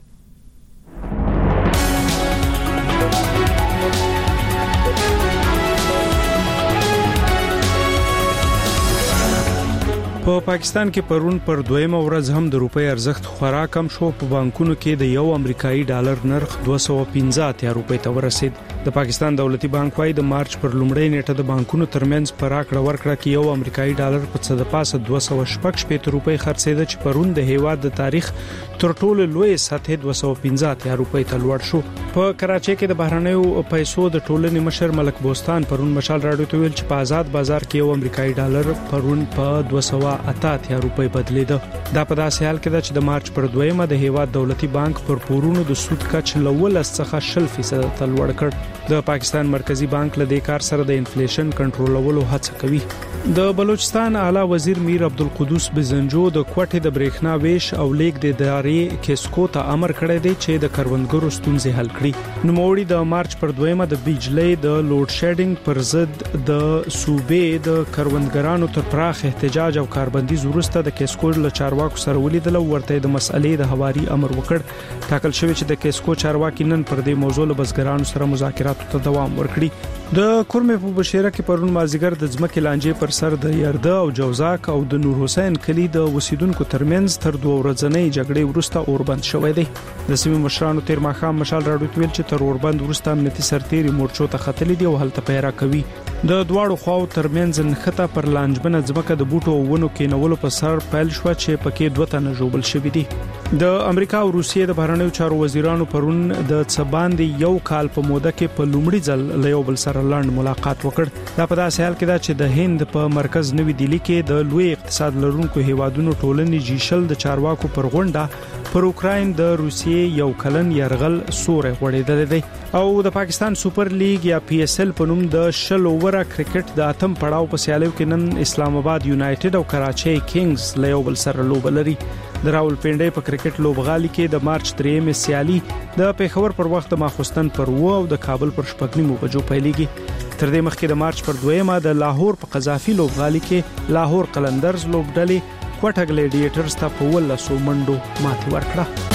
په پاکستان کې پرون پر دویمه ورځ هم د روپۍ ارزښت خورا کم شو. په بانکونو کې د یو امریکایي ډالر نرخ دوه سوه پنځه اتیا روپۍ ته ورسید. د پاکستان دولتي بانک وايي د مارچ پر لومړۍ نیټه د بانکونو ترمنځ پر راکړه ورکړه کې یو امریکایي ډالر په څه د پاسه دوه سوه شپږ شپږ روپۍ خرڅېده چې پرون د هیواد د تاریخ تر ټولو لوی سطح دوه سوه پنځه اتیا روپۍ ته لوړ شو. په کراچۍ کې د بهرنیو پیسو د ټولنې مشر ملک بوستان پرون مشال راډیو ته ویل چې په آزاد بازار کې یو امریکایي ډالر پرون په دوه سوه اته اتیا روپۍ بدلیده. دا په داسې حال کې ده چې د مارچ پر دویمه د هیواد دولتي بانک پر پورونو د سود کچ لولس څخه شل فیصد ته لوړ کړ. د پاکستان مرکزی بانک له دې کار سره د انفلیشن کنټرولولو هڅه کوي. د بلوچستان اعلی وزیر میر عبدالقدوس بزنجو د کوټې د برېښنا ویش او لیک د ادارې کیسکو ته امر کړی دی چې د کروندګرو ستونزې حل کړي. نوموړي د مارچ پر دویمه د بجلی د لوډ شیډینګ پر ضد د صوبې د کروندګرانو تر پراخ احتجاج او کاربندیز وروسته د کیسکو له چارواکو سره ولیدل او ورته د مسئلې د هواري امر وکړ. ټاکل شوی چې د کیسکو چارواکي نن پر دې موضوع له بزګرانو سره مذاکرات ته دوام ورکړي. د کورمې په بشیره کې پرون مازیګر د ځمکې لانجې پر سر د یرده او جوزاک او د نور حسین کلی د وسیدونکو ترمنځ تر دوه ورځې جګړې وروسته اوربند شوې ده. د سیمې مشرانو تیر ماښام مشال راډیو ویل چې تر اوربند وروسته امنیتي سرتیري مورچو ته ختلې دي او هلته پیرا کوي. د دواړو خواو ترمنځ نښته پر لانجبنه ځمکه د بوټو او ونو کېنولو په سر پیل شو چې پکې دوه تنه ژوبل شوي دي. د امریکا او روسیې د بهرنیو چارو وزیرانو پرون د څباندې یو کال په موده کې په لومړي ځل له یو بل سره لاند ملاقات وکړ. دا په داسې حال کې ده چې د هند په مرکز نوی دلی کې د لوی اقتصاد لرونکو هیوادونو ټولنې جیشل د چارواکو پر غونډه پر اوکراین د روسیې یو کلن يرغل سورې غوړېدل دي. او د پاکستان سوپر لیګ یا پی ایس ال په نوم د شل اووره کرکټ د اتم پړاو په سیالیو کې نن اسلام آباد یونایټډ او کراچۍ کینګز له یو بل سره لوب لري. د راولپنډۍ په کرکټ لوبغالي کې د مارچ درېمه سیالي د پیښور پر وخت ماخوستن پر و او د کابل پر شپږ نیمو بجو پیلېږي. تر دې مخکې د مارچ پر دویمه د لاهور په قذافي لوبغالي کې لاهور قلندرز لوبډلې کوټه ګلیډیټرز ته په ولسو منډو ماتې ورکړه.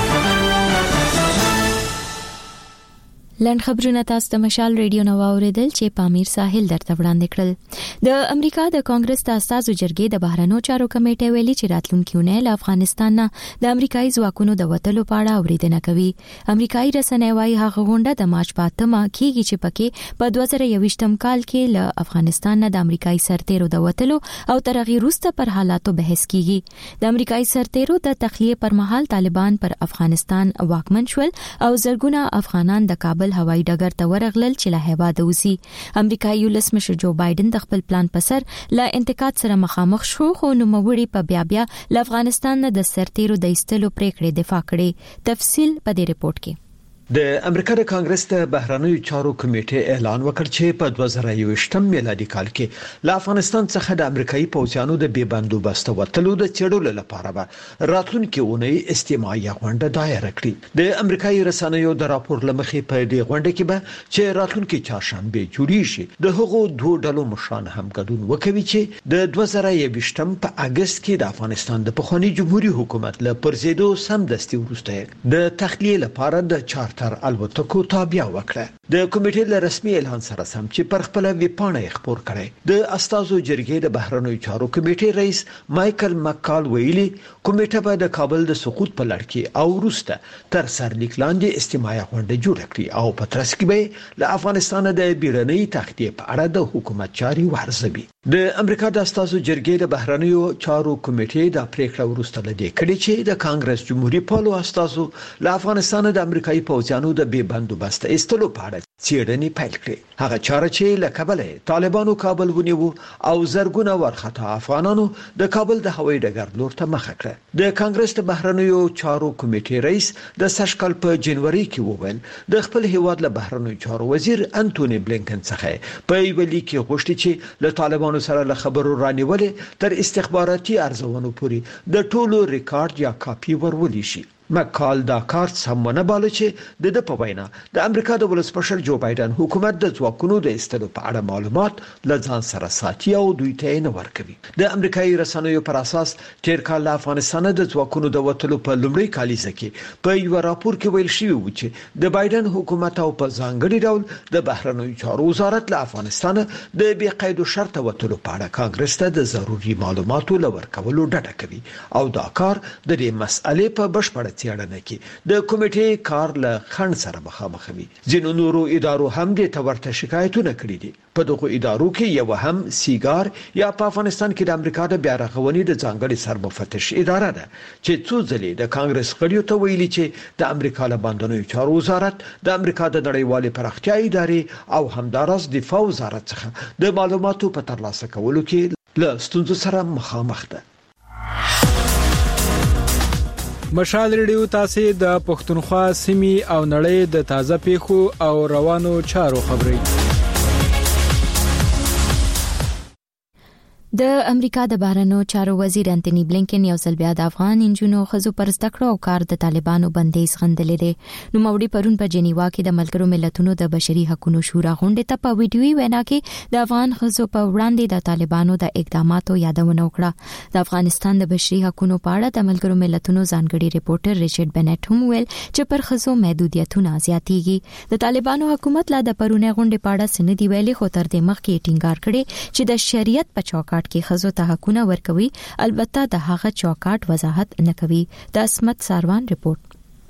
لن خبرونه تاسو د مشال ریډیو نو اوریدل چې پامیر ساحل درته وړاندې کړل. د امریکا د کانګرس د اساسو جرګې د بهرنیو چارو کمیټې ویلي چې راتلونکي اونۍ له افغانستان نه د امریکایي ځواکونو د وټلو په اړه اوریدنه کوي. امریکایي رسنۍ وايي هغه غونډه د مارچ په اتمه کېږي چې پکې په دوه زره یوویشتم کال کې له افغانستان نه د امریکایي سرتیرو د وټلو او ترغی وروسته پر حالاتو بحث کیږي. د امریکایي سرتیرو د تخلیه پر مهال طالبان پر افغانستان واکمن شول او زرګونه افغانان د کابل هوایي ډګر ته ورغلل چې له هیواده وځي. امریکایي ولسمشر جو بایدن د خپل پلان په سر له انتقاد سره مخامخ شو خو نوموړي په بیا بیا له افغانستان نه د سرتیرو د ایستلو پریکړې دفاع کړې. تفصیل په دې ریپورت کې. د امریکا د کانګرس د بهرنیو چارو کمیټې اعلان وکړ چې په دوه زره یوویشتم میلادي کال کې له افغانستان څخه د امریکایي پوځیانو د بې بندوبست وټلو د چړولو لپاره به راتلونکي اونۍ استماعي غونډه دایر کړي. د امریکایي رسنیو د راپور لمخې په دې غونډه کې به چې راتلونکي چهارشنبه جوړیږي د هغو دوه ډلو مشران هم ګډون وکوي چې د دوه زره یوویشتم په اگست کې د افغانستان د پخوانی جمهوریت حکومت له پرزیدو سمدستي وروسته د تخلیه لپاره د چارټر الوتکو تابع وکړه. د کمیټې له رسمي اعلان سره سم چې پر خپل ویبپاڼه خبر کړي د استازو جرګې د بهرنیو چارو کمیټې رئیس مايكل مکال ویلي کمیټه به د کابل د سقوط په لړ کې او وروسته تر سرلیک لاندې استماعي غونډه جوړ کړي او په ترڅ کې به له افغانستان د بیرنۍ تخلیه په اړه د حکومت چاري ورزبي. د امریکا د استازو جرګې د بهرنیو چارو کمیټې د پریکړه وروسته لدې کړي چې د کانګرس جمهوریت پالو استازو له افغانستان د امریکایي پوځ پوځیانو د بې بندوبست استلو په اړه څېړنې پیل کړې. هغه چاره چې له کابل طالبانو کابل ونیو او زرګونه ورختا افغانانو د کابل د هوایي ډګر لور ته مخه کړه. د کانګرس د بهرنیو چارو کمیټې رئیس د سشکل په جنوري کې وویل د خپل هیواد له بهرنیو چارو وزیر انټونی بلینکن څخه په یو لیک کې غوښتي چې له طالبانو سره له خبرو رانیولې تر استخباراتي ارزونو پورې د ټولو ریکارډ یا کاپی ورولې شي. مکال دا کار سمونه باله چې د د په وینا د امریکا د ولسمشر جو بایدن حکومت د ځواکونو د استلو په اړه معلومات لځان سره ساتي او دوی ته نه ورکوي. د امریکایي رسنیو پر اساس تیر کال له افغانستان د ځواکونو د وټلو په لومړي کالیزه کې په یو راپور کې ویل شوی و چې د بایدن حکومت او په ځانګړي ډول د بهرنیو چارو وزارت له افغانستان د بې قید شرط وټلو په اړه کانګرس ته د ضروري معلوماتو لور کولو ډډه کوي او دا کار د دې مسألې په بشپړ څېړنه کې د کمیټې کار له خنډ سره مخامخ وي. ځینو نورو ادارو هم د تورته شکایتونه کړي دي. په دغه ادارو کې یو هم سیګار یا په افغانستان کې د امریکا د بیارغونې د ځانګړي سرمفتش اداره ده چې څو ځلې د کانګرس غړیو ته ویلي چې د امریکا له باندنیو چارو وزارت د امریکا د نړیوالې پراختیا ادارې او همدارس دفاع وزارت څخه د معلوماتو په ترلاسه کولو کې له ستونزو سره مخامخ ده. مشال ریډیو تاسو د پښتونخوا سیمې او نړۍ د تازه پیښو او روانو چارو خبري. د امریکا د بهرنیو چارو وزیر انټونی بلینکن یو ځل بیا د افغان انجونو خزو پر زده کړو او کار د طالبانو بندیز غندلې دي. نو موري پرون په جنیوا کې د ملګرو ملتونو د بشري حقوقو شورا غونډه ته په ویډیوي وینا کې د افغان خزو په وړاندې د طالبانو د اقداماتو یادونه وکړه. د افغانستان د بشري حقوقو په اړه د ملګرو ملتونو ځانګړي ریپورټر ریچارډ بنټ هم ویل چې پر خزو محدودیتونه زیاتېږي. د طالبانو حکومت لا د پرونه غونډه په اړه سندې ویلي خو تر دې مخکې ټینګار کړي چې د شریعت په چوکاټ کې خزو ته حقونه ورکوي، البته د هغه چوکاټ وضاحت نه کوي. د اسمت ساروان ریپورت.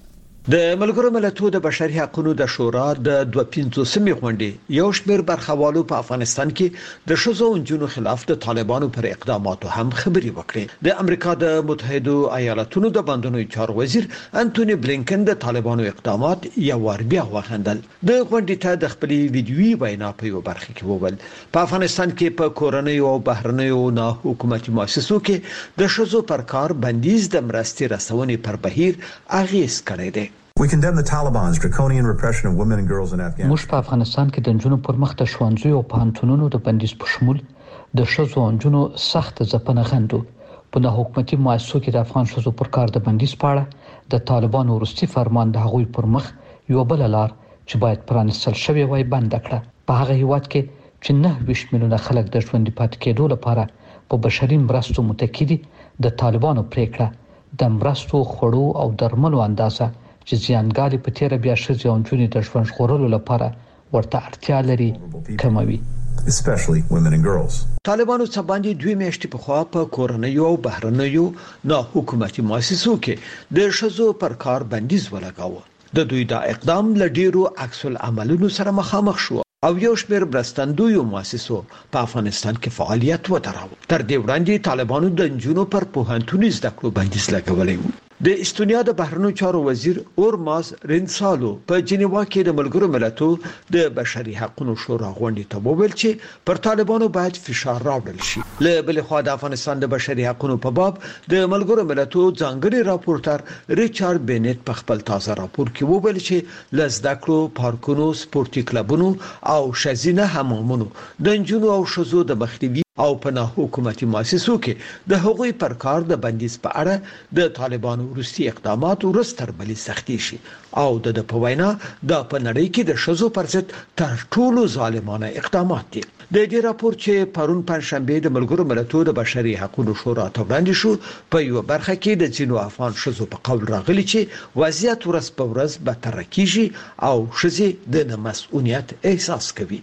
د ملګرو ملتونو د بشري حقوقو د شورا د دوه پنځوسمې غونډې یو شمېر برخوالو په افغانستان کې د شذو انجونو خلاف د طالبانو پر اقداماتو هم خبري وکړي. د امریکا د متحده ایالاتونو د باندنیو چارو وزیر انټونی بلینکن د طالبانو اقدامات یو ور بیا وغندل. د غونډې ته د خپلې ویډیوي وینا په یو برخه کې وویل په افغانستان کې په کورنیو او بهرنیو نه حکومتي مؤسسو کې د شذو پر کار بندیز د مرستې رسونې پر بهیر اغیز کړی دی. We condemn the Taliban's draconian repression of women and girls in Afghanistan. موږ په افغانستان کې د جنونو پر مخ د ښوونځیو او پوهنتونونو د بندیز په شمول د ښځو او نجونو سخت ځپنه غندو. په نه حکومتي مؤسسو کې د افغان ښځو پر کار د بندیز په اړه د طالبانو وروستي فرمان د هغوی پر مخ یو بل لار چې باید پرانستل شوی وای بند کړه. په هغه هیواد کې چې نه ویشت میلیونه خلک د ژوند پاتې کېدو لپاره په بشري مرستو متکی دي، د طالبانو پریکړه د مرستو خړو او درملو اندازه چې زیانګالي په تیر بیا شذ او جونې د ژوند ژغورلو لپاره ورته اړتیا لري کموي. especially women and girls. طالبانو څخه باندې دوی میاشتې په خوا په کورنیو او بهرنیو نه حکومتي مؤسسو کې د شذو پر کار بندیز ولګاوه. د دوی دا اقدام لډیرو عکس العملونو سره مخامخ شو او یو شمېر برستندویو مؤسسو په افغانستان کې فعالیت ودراوه. تر دې وړاندې طالبانو د انجونو پر پوهنتوني زده کړو بندیز لګولی و. د استونیا د بهرنیو چارو وزیر اورماس رینسالو په جنیوا کې د ملګرو ملتونو د بشري حقوقو شورا غونډې ته وویل چې پر طالبانو باید فشار راوړل شي. له بل خوا د افغانستان د بشري حقوقو په باب د ملګرو ملتونو ځانګړي راپورټر ریچارډ بنټ په خپل تازه راپور کې وویل چې لزده کړو پارکونو، سپورتي کلبونو او شزینه حمامونو د انجونو او شذو د مخنیوي او په نه حکومتي مؤسسو کې د هغوی پر کار د بندیز په اړه د طالبانو وروستي اقدامات ورستر بلی سختي شي او د په وینا د په نړۍ کې د شذو پر ضد تر ټولو ظالمانه اقدامات دي. د دې راپور چې پرون پنځشنبه د ملګرو ملتونو د بشري حقوقو شورا ته وړاندې شو په یو برخه کې د ځینو افغان شذو په قول راغلي چې وضعیت ورځ په ورځ بدتر کیږي او شذې د مسؤلیت احساس کوي.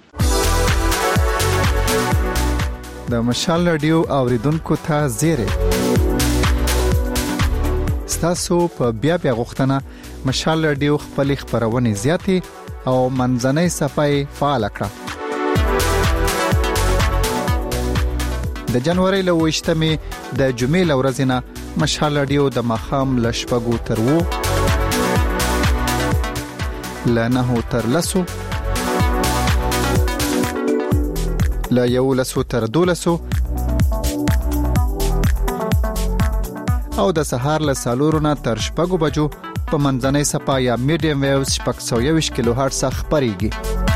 د مشال رادیو اوریدونکو ته زیره ستاسو په بیا بیا غوښتنه مشال رادیو خپل خبرونه زیاتې او منځنۍ صفای فعال کړه. د جنوري له وشتمې د جمعې لورځ نه مشال رادیو د مخام لشپګو تر وو ل نه تر لسو ل یو لسو تر دولسو او د سهار له سالورونه تر شپږو بجو په منځنۍ صفا یا میډیم ویوز شپږ سوه یوویشت کیلو هرټز خپرېږي.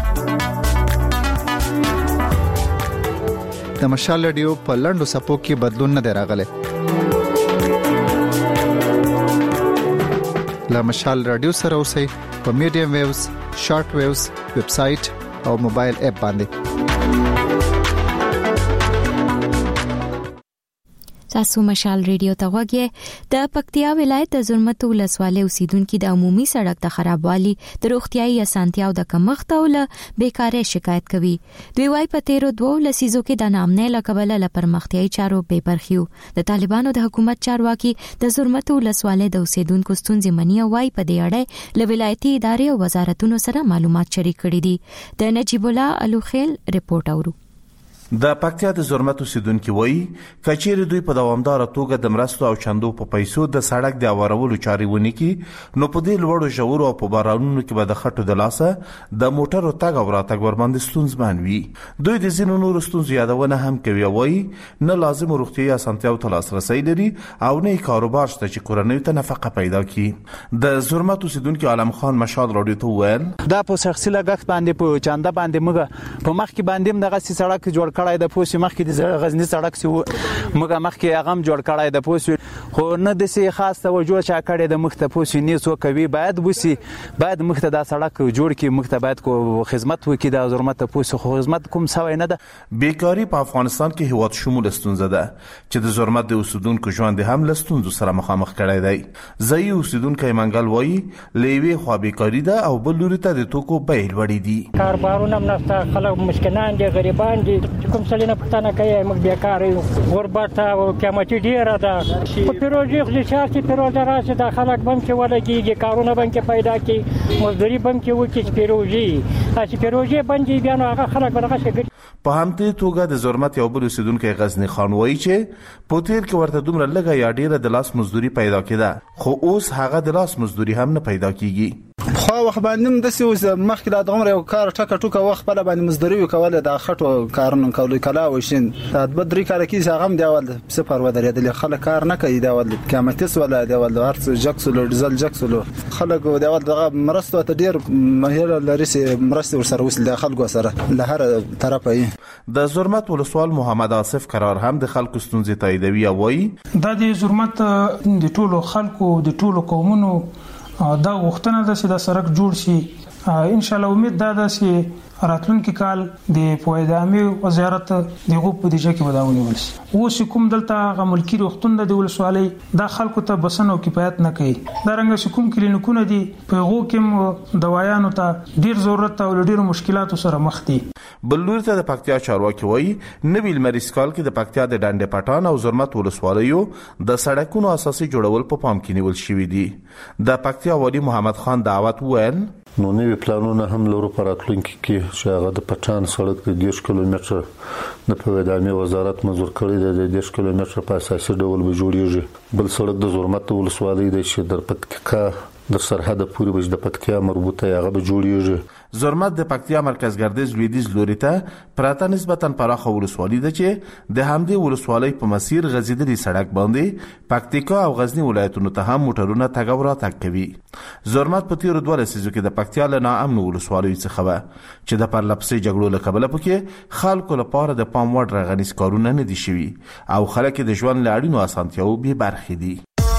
د مشال رادیو په لنډو صفو کې بدلون نه دی راغلی. له مشال رادیو سره اوسئ په میډیم ویوز، شارټ ویوز، ویب سایټ او موبایل اپ باندې. تاسو مشال ریډیو ته غوږی. د پکتیا ولایت د زرمت ولسوالۍ اوسیدونکو د عمومي سړک د خرابوالي، د روغتيایي اسانتیاو د کمښت او له بیکارۍ شکایت کوي. دوی وايي په تیرو دوه لسیزو کې د نامنې لقبله له پرمختیایي چارو بې برخیو. د طالبانو د حکومت چارواکي د زرمت ولسوالۍ د اوسیدونکو ستونزې مني او وايي په دې اړه له ولایتي ادارې او وزارتونو سره معلومات شریک کړي دي. د نجیب الله الوخیل رپورټ اورو. د پکتیا د زرمت اوسیدونکو وایي کچېری دوی په دوامدار توګه د مرستو او چندو په پیسو د سړک د اورولو چاري ونی کی نو په دې لوړو ژورو او په بارانونو کې به د خټو د لاسه د موټرو تګ او راتګ ورباندې ستونزمن وي. دوی د زینو نور ستونزې یادونه هم کوي. وایي نه لازم روغتيایي اسانتیاو ته لاسرسي لري او نه کاروبار شته چې کورنۍ ته نفقه پیدا کړي. د زرمت اوسیدونکو عالم خان مشال رادیو ته ویل دا په شخصي لګښت باندې په چاندا باندې موږ په مخ کې باندې دغه سړک جوړ کړای د پوسې مخ کې د غزنی سړک سی موږ مخ کې هغه جوړ کړای د پوسې خو نه د سي خاص توجه چا کړی د مخ ته پوسې نه سو کوي. باید وسی باید مخ ته د سړک جوړ کې مخ ته باید کو خدمت وکړي. د زرمت پوسې خو خدمت کوم سوي نه ده. بیکاری په افغانستان کې هیواد شمول ستونزه ده چې د زرمت د اوسیدونکو ژوند هم له ستونزو سره مخامخ کړی دی. ځای اوسیدونکو منګل وایي لوی خو بیکاری ده او بل لوري ته د توکو بیه لوړې دي. کاروبارونه منافسه خلک مسکینان دي، غریبان دي، کوم څه نه پښتنه کوي موږ بیکار یو. غربت او قیمتي ډیره ده. په پروژې خو چې پروژه راځي د خلک بم کې ولګي، کارونه بم کې پیدا کی، مزدوري بم کې وکړي. پروژې چې پروژې باندې بیا نو هغه خلک برغه شي. په همدې توګه د زرمت یو بل اوسیدونکو غزنی خان وایي چې په تیر کې ورته دومره لګا یا ډیره د لاس مزدوري پیدا کېده خو اوس هغه د لاس مزدوري هم نه پیدا کیږي. خو وخت باندې د سیوز مخکې د دغه یو کار ټکه ټوکه وخت په باندې مزدوري وکوله د خټو کارونه کول کلا وشین د بدري کار کې څنګه هم دیول صفر و درېدل خلک کار نه کوي. دیول قیمتي ولا دیول ارڅ جکسلو ډیزل جکسلو خلک دیول دغه مرستو ته ډیر مهیر لري سي مرستو ورسره وسل د خلکو سره له هر طرفه. د زرمت ولسوال محمد آصف قرار هم د خلکو ستونزې تاییدوي او وایي د زرمت د ټولو خلکو د ټولو قومونو دا وختونه د سیده سړک جوړ شي. ان شاء الله امید دا ده چې راتلونکي کال د پویدامي وزارت دغه په دیجه کې وداونی ولسي. اوس کوم دلته غ ملکی روختون د ولسوالۍ د خلکو ته بسنو کفایت نه کوي. دا رنګ کوم کلینیکونه دي په غو کې دوايانو ته ډیر ضرورت او ډیر مشکلاتو سره مخ دي. بلور ته د پکتیا چارواکي وایي نویل مریسکال کې د پکتیا د ډنډ پټان او زرمت ولسوالیو د سړکونو اساسي جوړول په پام کې نیول شوی دي. د پکتیا والی محمد خان دعوت ویل نو نوی پلانونه هم لرو پر راتلونکي کې چې هغه د پټان سړک د دیش کیلومتر د پویدامي وزارت منظور کړی دی. د دیش کیلومتر په اساسي ډول به جوړیږي. بل سړک د زرمت ولسوالۍ د چې د پکتیا د سرحد پورې بج د پکتیا مربوطه هغه به جوړیږي. زرمت د پکتیا مرکز ګردیز لویدیز لوري ته پراته نسبتا پراخه ولسوالۍ ده چې د همدې ولسوالۍ په مسیر غزیدلي سړک باندې پکتیکا او غزنی ولایتونو ته هم موټرونه تګ او راتګ کوي. زرمت په تیر دوه لسیزو کې د پکتیا له ناامن ولسوالیو څخه و چې د پرلپسې جګړو له کبله پکې خلکو لپاره د پام وړ رغنیز کارونه نه دي شوي او خلک د ژوند له اړینو اسانتیاو بې برخې دي.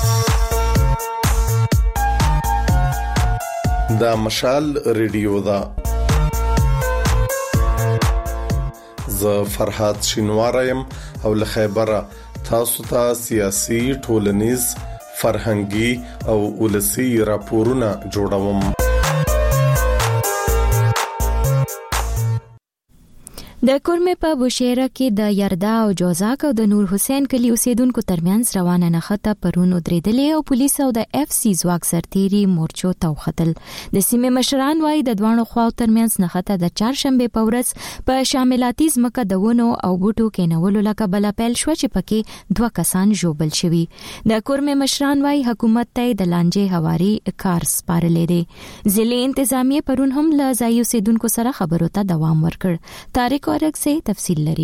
دا مشال ریډیو دا زه فرحات شینوارم او له خیبره تاسو ته سیاسي، ټولنیز، فرهنګي او ولسی راپورونه جوړوم. د کورمه په بوشهره کې د یردا او جوزاک او د نور حسین کلی اوسیدونکو ترمنځ روانه نخته پرونو درېدلې او پولیس او د اف سی ځواک سرتيري مورچو توختل. د سیمه مشران وايي د دوانو خواو ترمنځ نخته د چهارشنبه په ورځ په شاملاتي ځمکه د ونو او بوټو کې نولو لکه بل پیل شو چې پکې دوه کسان ژوبل شوي. د کورمه مشران وايي حکومت ته د لانجې هواري کار سپارلې دي. ضلعي انتظامیه پرون هم له ځای اوسیدونکو سره خبرو ته دوام ورکړ. تاریخ ورک سے تفصیل لري.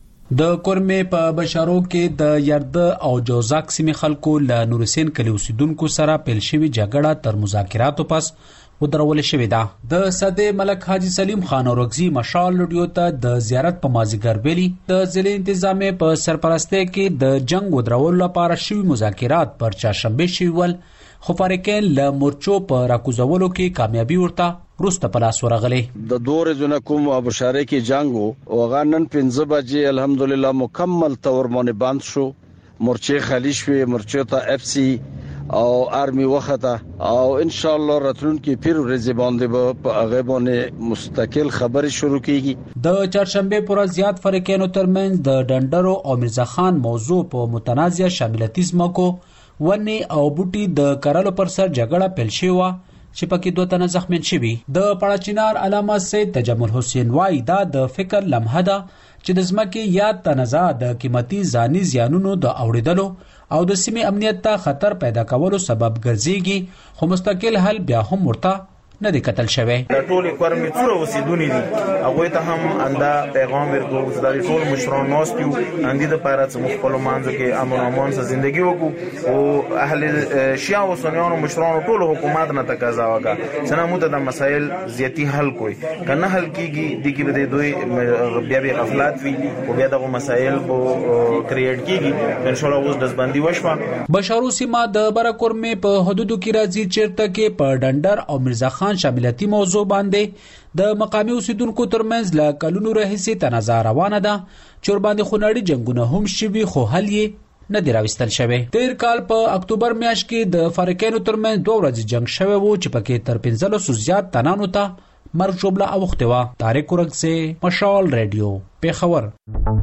د کورمه په بشارو کې د یرد او جوزاک سیمې خلکو له نور حسین کلی اوسیدونکو سره پیل شوی جګړه تر مذاکراتو پس ودرول شوې ده. د صدې ملک حاجی سلیم خان اورغزي مشال لډیو ته د زیارت په مازیګر ویلي د ضلع انتظامیه په سرپرستی کې د جنگ ودرول لپاره شوی مذاکرات پر چهارشنبه شوول، خو فارکین له مورچو په راکوزولو کې کامیابی ورته روسته پلاس ورغلی. د دوه ورځې کوم ابشاره کې جنگ او غنن پنځه بجې الحمدلله مکمل تور باندې بند شو. مورچې خالی شوې، مورچې ته اف سی او آرمي وخته او ان شاء الله راتلونکي پیر ورځې باندې په هغه باندې مستقل خبري شروع کیږي. د چهارشنبه پر زیات فریقینو ترمنځ د ډندرو او مرزا خان موضوع په متنازع شاملتیزم کو ونی او بوټي د کرلو پر سر جګړه پیل شوه چې پکې دوه تنه زخمیان شوي. د پړاچینار علامه سید تجمل حسین وايي دا د فکر لمحه ده چې د ځمکې یا تنازع د قیمتي ځاني زیانونو د اوریدلو او د سیمې امنیت ته خطر پیدا کولو سبب ګرځيږي، خو مستقل حل بیا هم ورته نه دی کتل شوی. د ټولې کورمې څوره اوسیدونکي دي هغه ته هم انده پیغام ورکو چې د ټول مشران نوستیو اندی د پاره چې مخکلو مانځ کې امن امان سره ژوندۍ وکړو او اهل شیا او سنیانو مشران ټول حکومت نه تقاضا وکړه چې موږ ته د مسایل زیاتی حل کوی کنه حل کیږي د کې به دوی بیا به غفلت وي او بیا د مسایل کو کریټ کیږي ان شاء الله اوس د باندې وشو. بشارو سیمه د برکورمې په حدودو کې راځي چیرته کې په ډندر او مرزا خان شاملتي موضوع باندې د مقامی اوسیدونکو ترمنځ له کلونو راهیسې تنازع روانه ده چې ور باندې خونړي جنگونه هم شوي خو حل یې نه دی راوستل شوی. تیر کال په اکتوبر میاشت کې د فریقینو ترمنځ دوه ورځې جنگ شوی وو چې پکې تر پنځلسو زیات تنانو ته مرګ ژوبله اوښتې وه. طارق ورکزی، مشال ریډیو، پیښور.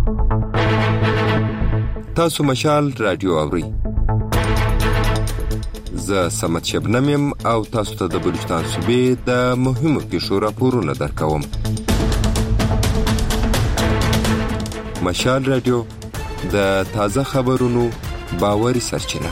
تاسو مشال رادیو اورئ. زه سمت شبنم یم او تاسو ته د بلوچستان صوبې د مهمو پیښو راپورونه درکوم. مشال رادیو د تازه خبرونو باوري سرچینه.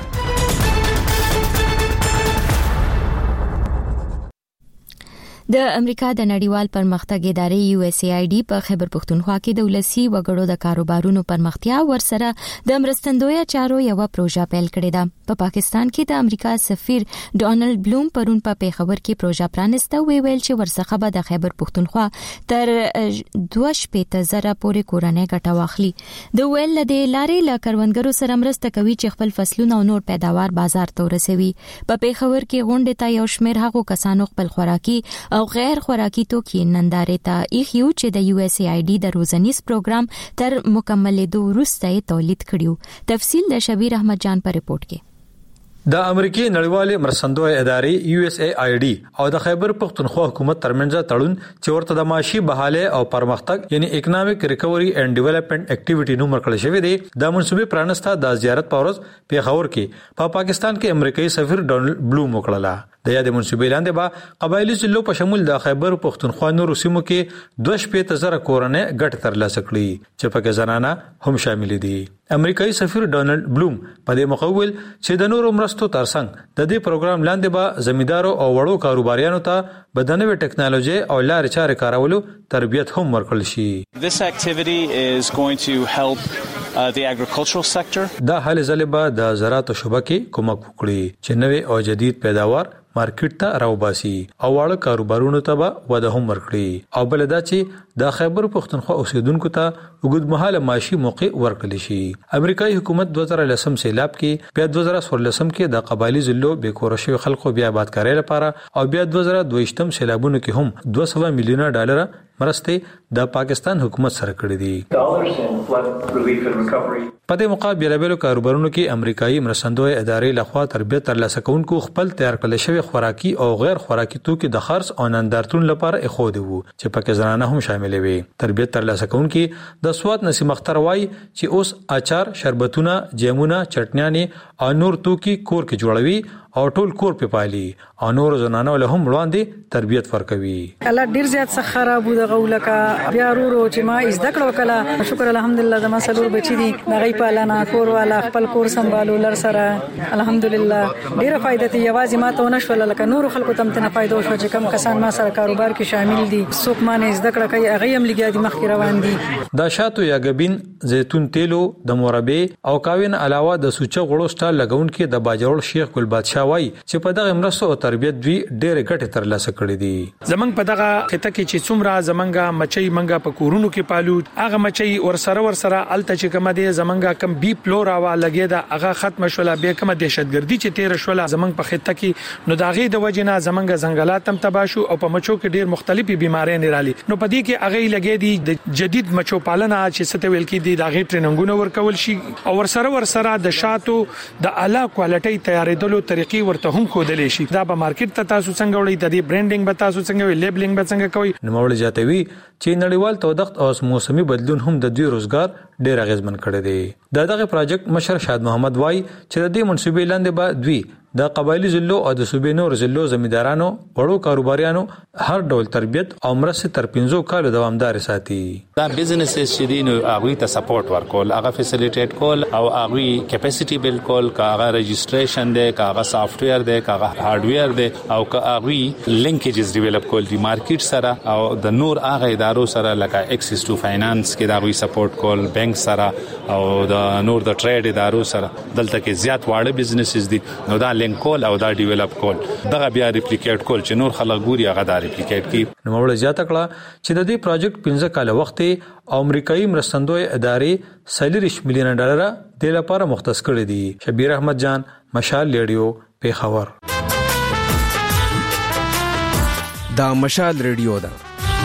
د امریکا د نړیوال پرمختګ ادارې یو اس ای آی ډي په خیبر پښتونخوا کې د ولسی وګړو د کاروبارونو پرمختیا ورسره د مرستندوی چارو یو پروژه پیل کړې ده. په پاکستان کې د امریکا سفیر ډونالد بلوم پرون په پیښور کې پروژه پرانسته وی ویل چې ورڅخه به د خیبر پښتونخوا تر دوه شپېته زره پورې کورنۍ ګټه واخلي. د ویل لدې لارې له کروندګرو سره مرسته کوي چې خپل فصلونه او نور پیداوار بازار ته ورسوي. په پیښور کې غونډه ته یو شمېر هغو کسانو خپل خوراکي او غیر خوراکي توکي نندارې ته ایښیو چې د یو اس ای آی ډي د روزنیز پروګرام تر مکملېدو وروسته تولید کړیو. تفصیل د شبیر احمد جان په رپورت کې. د امریکای نړیوال مرستندوی ادارې یو اس ای آی ډي او د خیبر پښتونخوا حکومت ترمنځ تړون چې ورته د معاشي بحاله او پرمختګ یعنی اکونومیک ریکوري اینڈ ډیولپمنٹ اکټیویټي نوم ورکړل شوی دی د منسوبې پرانستا د زیارت پورز پیښور کې په پا پاکستان کې امریکایي سفیر ډونالد بلوم وکړه. د یاد منسوبې لاندې به قبایلی ضلعو په شمول د خیبر پښتونخوا نورو سیمو کې دوه شپېته زره کورنۍ ګټه ترلاسه کړي چې پکې زنانه هم شامل دي. امریکایي سفیر ډونالد بلوم په دې مقابل چې د نورو مرستو ترڅنګ د دې پروګرام لاندې به زمیندارو او وړو کاروباریانو ته بدنوي ټکنالوژي او لارې چارې کارولو تربیت هم ورکړل شي. This activity is going to help uh, the agricultural sector. دا هلې ځلې به د زراعت شعبه کې کومک وکړي چې نوې او جدید پیداوار مارکیټ ته راوباسي او واړه کاروبارونو ته به وده هم ورکړي او بل دا چې د خیبر پښتونخوا اوسیدونکو ته وګړمحاله معاشي موقع ورکړل شي. امریکایي حکومت دوه زره لسم سیلاب کې بیا دوه زره څوارلسم کې د قبایلی ضلعو بیکور شوی خلکو بیا آباد کړي لپاره او بیا دوه زره دویشتم سیلابونو کې هم دوه سوه میلیونه ډالر مرستې د پاکستان حکومت سره کړې دي. په دې مقابله بیلو کاروبارونو کې امریکایي مرستندوی ادارې لخوا تربیت ترلاسه کوونکو خپل تیار کړل شوی خوراکي او غیر خوراکي توکي د خرڅ او نندارتون لپاره اخودي وو چې پکې زنانه هم شامل شامل وي. تربیت ترلاسه کوونکي د سواد نسیم اختر وای چې اوس اچار، شربتونه، جیمونه، چټنیانې او نور توکي کور کې جوړوي او ټول کور په پالي او نور زنانه له هم وړاندې تربیت ورکوي. کله ډیر زیات څه خراب د غولکا بیا ورو چې ما از دکړو کله شکر الحمدلله زما سلور بچی دي دغه پالنا کور والا خپل کور سمبالو لر سره الحمدلله ډیره فائدہ ته یوازې ما ته نشول لکه نور خلکو تم ته فائدہ شو چې کم کسان ما سره کاروبار کې شامل دي څوک ما نه از دکړه کوي هغه هم لګیا دي مخکې روان دي. د شاتو یا غبین، زيتون تیلو، د مربې او کاوین علاوه د سوچه غړو سټال لګون کې د باجوړ شیخ ګل بادشاه وای چې په دغه مرسته او تربیت دوی ډېر ګټه ترلاسه کړې دي. زمنګ په دغه خطه کې چې څومره زمنګا مچي منګه په کورونو کې پالو هغه مچي ور سره ور سره الته چې کومه دي زمنګا کم بي فلورا وا لګي دا هغه ختم شوله به کومه دهشتګردي چې تیر شوله زمنګ په خطه کې نو داغه د وجنه زمنګا زنګلات هم تباشو او په مچو کې ډېر مختلفي بيمارۍ نه رالي. نو په دې کې هغه لګي دي د جدید مچو پالنه چې ست ویل کې دي داغه ټریننګونه ورکول شي او ور سره ور سره د شاتو د اعلی کوالټي تیارېدلو طریقې ورته هم خودلې شي. دا به مارکیټ ته تاسو څنګه وړي د دې برانډینګ به تاسو څنګه وي لیبلینګ به څنګه کوي. نو مول جاتوي چې نړیوال تودوخت او موسمي بدلون هم د دوی روزګار ډېر اغیزمن کړی دی. دا دغه پروجیکټ مشر شاد محمد وای چې د دې منصوبې لاندې به دوی د قبایلی ضلعو او د صوبې نور ضلعو زمیندارانو وړو کاروباریانو هر ډول تربیت او مرسته تر پنځو کالو دوامدار ساتي. دا بزنسز چې دي نو هغه ته سپورټ ورکول، هغه فیسیلیټیټ کول او هغه کیپاسټي بیل کول، هغه رجسټریشن دی، هغه سافټویر دی، هغه هارډویر دی او هغه لینکیجز ډیولپ کول دي مارکیټ سره او د نور هغه ادارو سره لکه ایکسس ټو فاینانس کې دا غوي سپورټ کول، بانک سره او د نور د ټریډ ادارو سره. دلته کې زیات واړه بزنسز دي نو دا کول او دا ډیولپ کول دغه بیا ریپلیکیټ کول چې نور خلک ګوري هغه دا ریپلیکیټ کی. نو موږ زیاته کړه چې د دې پروجیکټ پنځه کال وخت امریکایي مرستندوی ادارې سلیریش میلیون ډالر د لپاره مختص کړی دي. شبیر احمد جان، مشال ریډیو، پیښور. دا مشال ریډیو ده.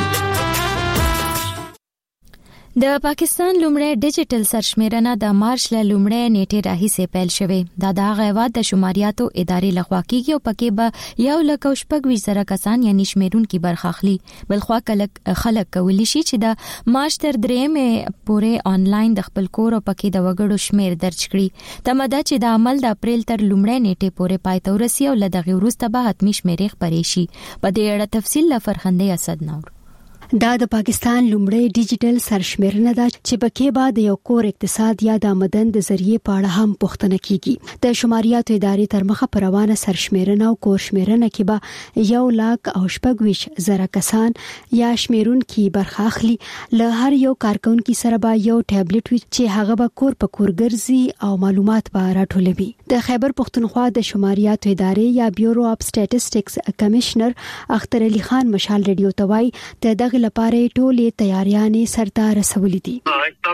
د پاکستان لومړی ډیجیټل سرشمیرنه د مارچ له لومړۍ نیټې راهیسې پیل شوې. دا د هغه هیواد د شماریاتو ادارې لخوا کیږي او پکې به یو لک او شپږ ویشت زره کسان یعنی شمیرونکي برخه اخلي. بلخوا خلک کولی شي چې د مارچ تر درېیمې پورې آنلاین د خپل کور او پکې د وګړو شمیر درج کړي. تمه ده چې د عمل د اپریل تر لومړۍ نیټې پورې پای ته ورسي او له دغې وروسته به حتمي شمیرې خپرې شي. په دې اړه تفصیل له فرخنده اسد نور. دا د پاکستان لومړی ډیجیټل سرشمیرنه ده چې پکې به د یو کور اقتصاد یا د آمدن د ذریعہ په اړه هم پوښتنه کیږي. د شماریاتو ادارې تر مخه پر روانه سرشمیرنه او کور شمیرنه کې به یو لاک او شپږ ویشت زره کسان یا شمیرونکي برخه اخلي. له هر یو کارکونکي سره به یو ټابلیټ وي چې هغه به کور په کور ګرځي او معلومات به راټولوي. د خیبر پښتونخوا د شماریاتو ادارې یا بیورو اف سټیټسټکس کمشنر اختر علي خان مشال ریډیو ته وایي د دغه لپاره ټولې تیاریانې سرته رسولې دي.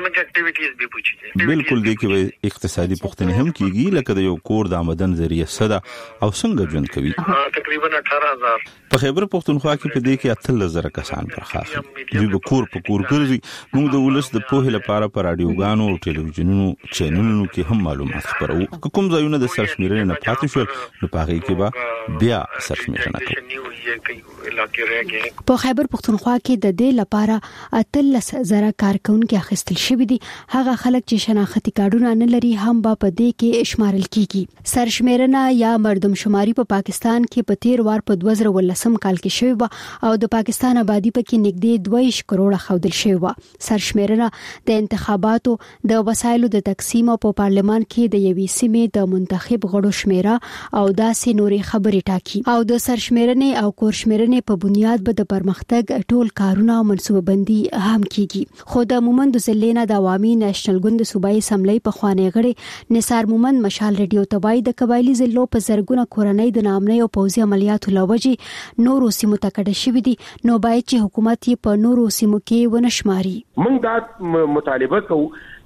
بالکل دی کې اقتصادي پوښتنې هم کیږي لکه د یو کور د آمدن ذریعہ صدا او څنګه ژوند کوي. تقریبا اٹھارہ ہزار په خیبر پښتونخوا کې په دې کې اتلس زره کسان برخه اخلي. دوی به کور په کور ګرځي. موږ د ولس د پوهې لپاره په رادیوګانو او ټلویزیونونو چینلونو کې هم معلومات خپروو. کوم ځایونه د سرشمیرنې نه پاتې شول نو په هغه کې به بیا سرشمیرنه کوو. په خیبر پښتونخوا کې د دې لپاره اتلس زره کارکونکي اخیستل شوي دي. هغه خلک چې شناختی کارډونه نه لري هم به په دې کې شمارل کیږي. سرشمیرنه یا مردم شماري په پاکستان کې په تیر وار په دوه زره ولسم کال کې شوی و او د پاکستان آبادی پکې نږدې دوه ویشت کروڑه خودل شوی و. سرشمیرنه د انتخاباتو د وسایلو د تقسیم او په پارلمان کې د یوې سیمې د منتخب غړو شمیره او داسې نورې خبرې ټاکي. او د سرشمیرنې او کور شمیرنې په بنیاد به د پرمختګ ټول کارونه او منصوبه بندي هم کیږي. خو د مومند ضلع نه د عوامي نېشنل ګوند صوبایي اسمبلی په خوانی غړي نثار مومند مشال ریډیو ته وایي د قبایلی ضلعو په زرګونه کورنۍ د نامنۍ او پوځي عملیاتو لوجې نورو سیمو ته کډه شوي دي نو باید چې حکومت یې په نورو سیمو کې ونه شماري. موږ دا مطالبه کوو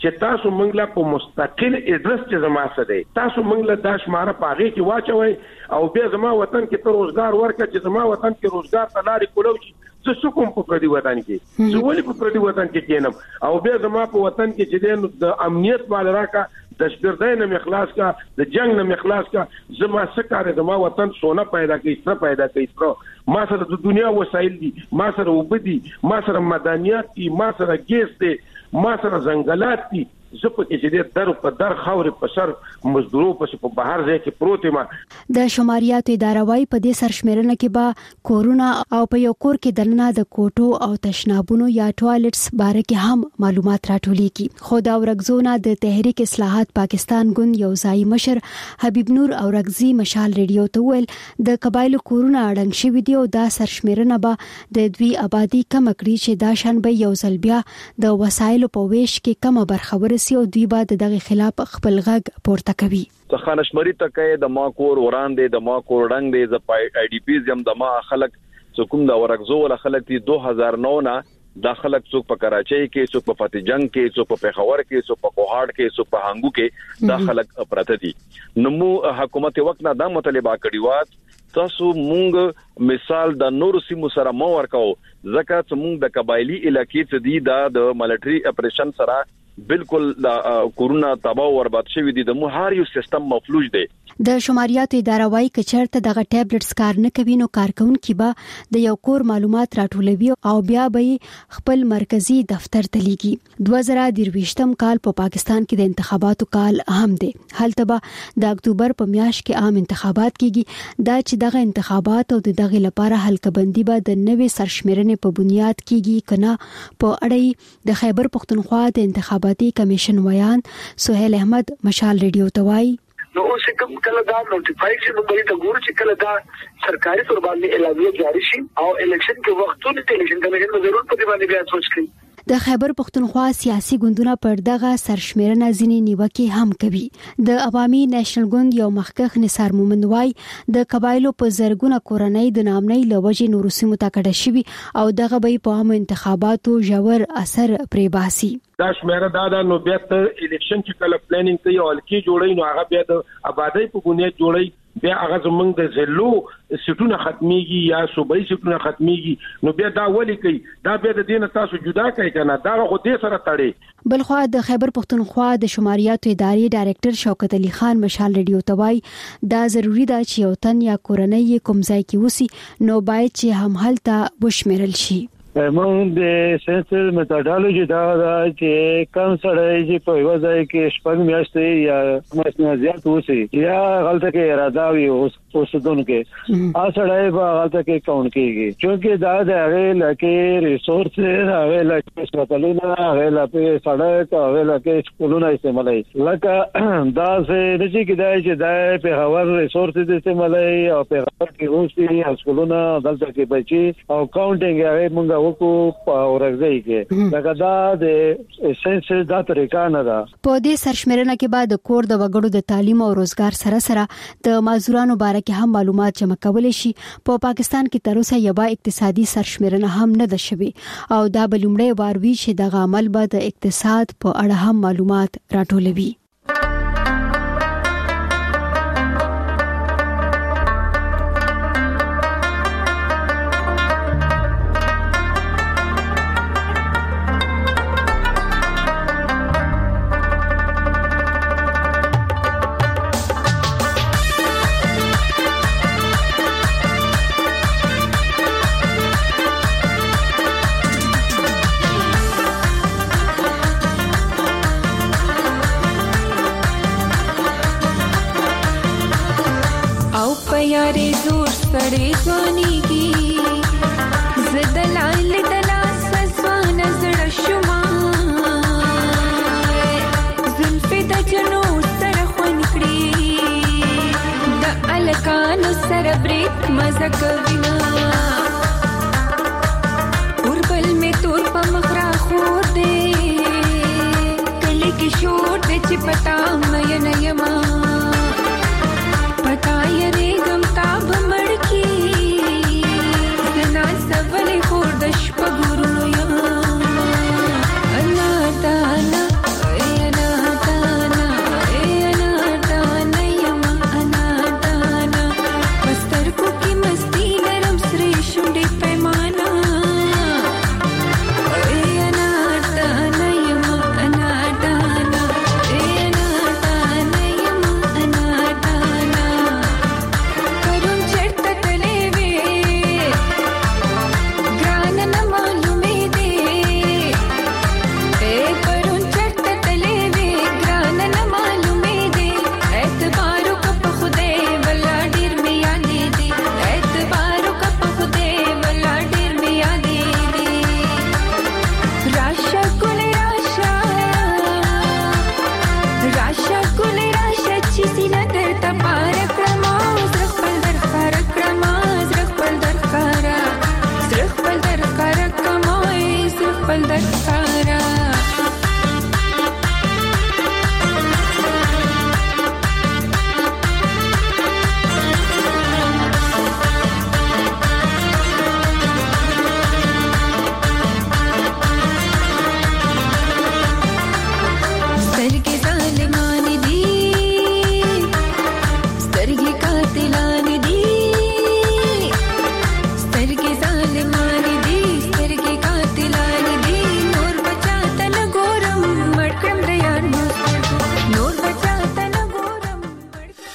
چې تاسو موږ لا په مستقل ادرس کې زما سره دی تاسو موږ لا د شماره پاغي کې واچوي او بیا زما وطن کې ته روزګار ورکړه چې زما وطن کې روزګار ته لارې کولو څه څه کوم په پردي وطن کې څه ولې په پردي وطن کې کېنم او بیا زما په وطن کې چې د امنیت مال راکا د شپردای نه مخلاص کا د جنگ نه مخلاص کا زما سکاره زما وطن سونا پیدا کوي ستر پیدا کوي ستر ما سره د دنیا وسایل دي ما سره وبدي ما سره مدنیات دي ما سره ګیس دي ما سره ځنګلات دي زپه چې د در په در خاورې په سر مزدورو په بهر ځای کې پروت ما د شماریاتو اداره وايي په دې سرشمېرنه کې به کورونا او په یو کور کې دننه د کوټو او تشنابونو یا ټوایلټس باره کې هم معلومات راټولېږي خو دا ورغزونه د تحریک اصلاحات پاکستان ګوند یو ځای مشر حبیب نور او رغزي مشال ریډیو ته ویل د قبایلو کورونه اړنګ شوي دي او دا سرشمېرنه به د دوی آبادی کم کړي چې دا شان به یو ځل بیا د وسایلو په ویش کې کم برخه او دوی با دغه خلاف خپل غږ پورته کوي څه خانشمري تکي د ما کور وړاندې د ما کور ډنګ دی ز آی ډي پی زم د ما خلک څوک د ورغزو ول خلک دی دو هزار نو نه د خلک څوک په کراچۍ کې څوک په فتح جنگ کې څوک په پیښور کې څوک په کوهاټ کې څوک په هانګو کې د خلک پراته دي نو مو حکومت وخت نه د مطالبه کړی و تاسو مونږ مثال د نور سیمو سره مو ورکاو ځکه چې مونږ د قبایلی علاقې ته دی د ملټری اپریشن سره بالکل د کورونا تباہ او برباد شوی دي د مهار یو سیستم مفلوج دی د شماریاتو اداره وايي کچرته دغه ټابلیټس کار نه کوي نو کارکونکو به د یو کور معلومات راټولوي او بیا به خپل مرکزی دفتر ته لیږي دوه زره درويشتم کال په پاکستان کې د انتخاباتو کال اهم دی هلته به د اکتوبر په میاشت کې عام انتخابات کیږي دا چې دغه انتخابات او دغه لپاره حلقبندي به د نوې سرشمېرنې په بنیاد کیږي کنه په اړه د خیبر پختونخوا د انتخاباتي کمیشن ویان سہیل احمد مشال ریډیو ته وایي نو اوس کوم کله دا نوټیفای شي نو به دا ګور چې کله دا سرکاري تور باندې اعلامیه جاری شي او الیکشن کې وختونه ته الیکشن کمیشن به ضرور په دې باندې بیا سوچ کوي د خیبر پختونخوا سیاسي ګوندونه پر دغه سرشمېرنه ځینې نیوکې هم کوي د عوامي نېشنل ګوند یو مخکښ نثار مومند وای د قبایلو په زرګونه کورنۍ د نامنۍ لوجې نورو سیمو ته کډه شوي او دغه به په عام انتخاباتو ژور اثر پرې باسي دا شمیره دا دا نو بیا ته الیکشن چې کله پلانینګ کوي او الکی جوړي نو هغه بیا د آبادی په بنیاد جوړي بیا هغه زمونږ د زلو سټونه ختميږي یا صوبایي سټونه ختميږي نو بیا دا ولي کوي دا بیا د دینه تاسو جدا کوي کنه دا خو دې سره تړي بلخو د خیبر پختونخوا د شماریاتو ادارې ډایریکټر شوکت علي خان مشال ریډیو توای دا ضروری ده چې یو تن یا کورنۍ کوم ځای کې وسی نو باید چې هم هلته وشمیرل شي موږ د سنسر میتودولوژي دا دا چې کم سره چې په یو ځای کې شپږ میاشتې یا ماشینه زیات وسی یا غلطه کې اراده وي اوس اوسدونکو اصله به غلطه کې کون کېږي چې دا د هغه لکه ریسورس هغه لکه سپټلونه هغه لکه سړک هغه لکه سکولونه استعمالي لکه دا څه د چې کدای چې دا په هوار ریسورس د استعمالي او په هغه کې اوسې سکولونه دلته کې بچي او کاونټینګ هغه موږ وکړو په ورغځي کې دا دا د سنس دا طریقه نه ده په دې سرشمېرنه کې بعد کور د وګړو د تعلیم او روزګار سره سره د مازورانو باره کې هم معلومات جمع کولای شي په پاکستان کې تر اوسه یو اقتصادي سرشمېرنه هم نه ده شوی او دا بلومړی وار وی چې د عمل به د اقتصاد په اړه هم معلومات راټولوي یاري زور سړې ځواني کی زدلال دلاس سوان زړه شما زلفې د جنو سره خون کړی د الکانو سره بریک مزه کوینا اوربل می تور په مخرا خور دې کلی کې شور دې چې پتا مې نه یما پتا یې تاب مړکی زنا سوالې خور د شپه ګورونو یا الله تعالی د پاره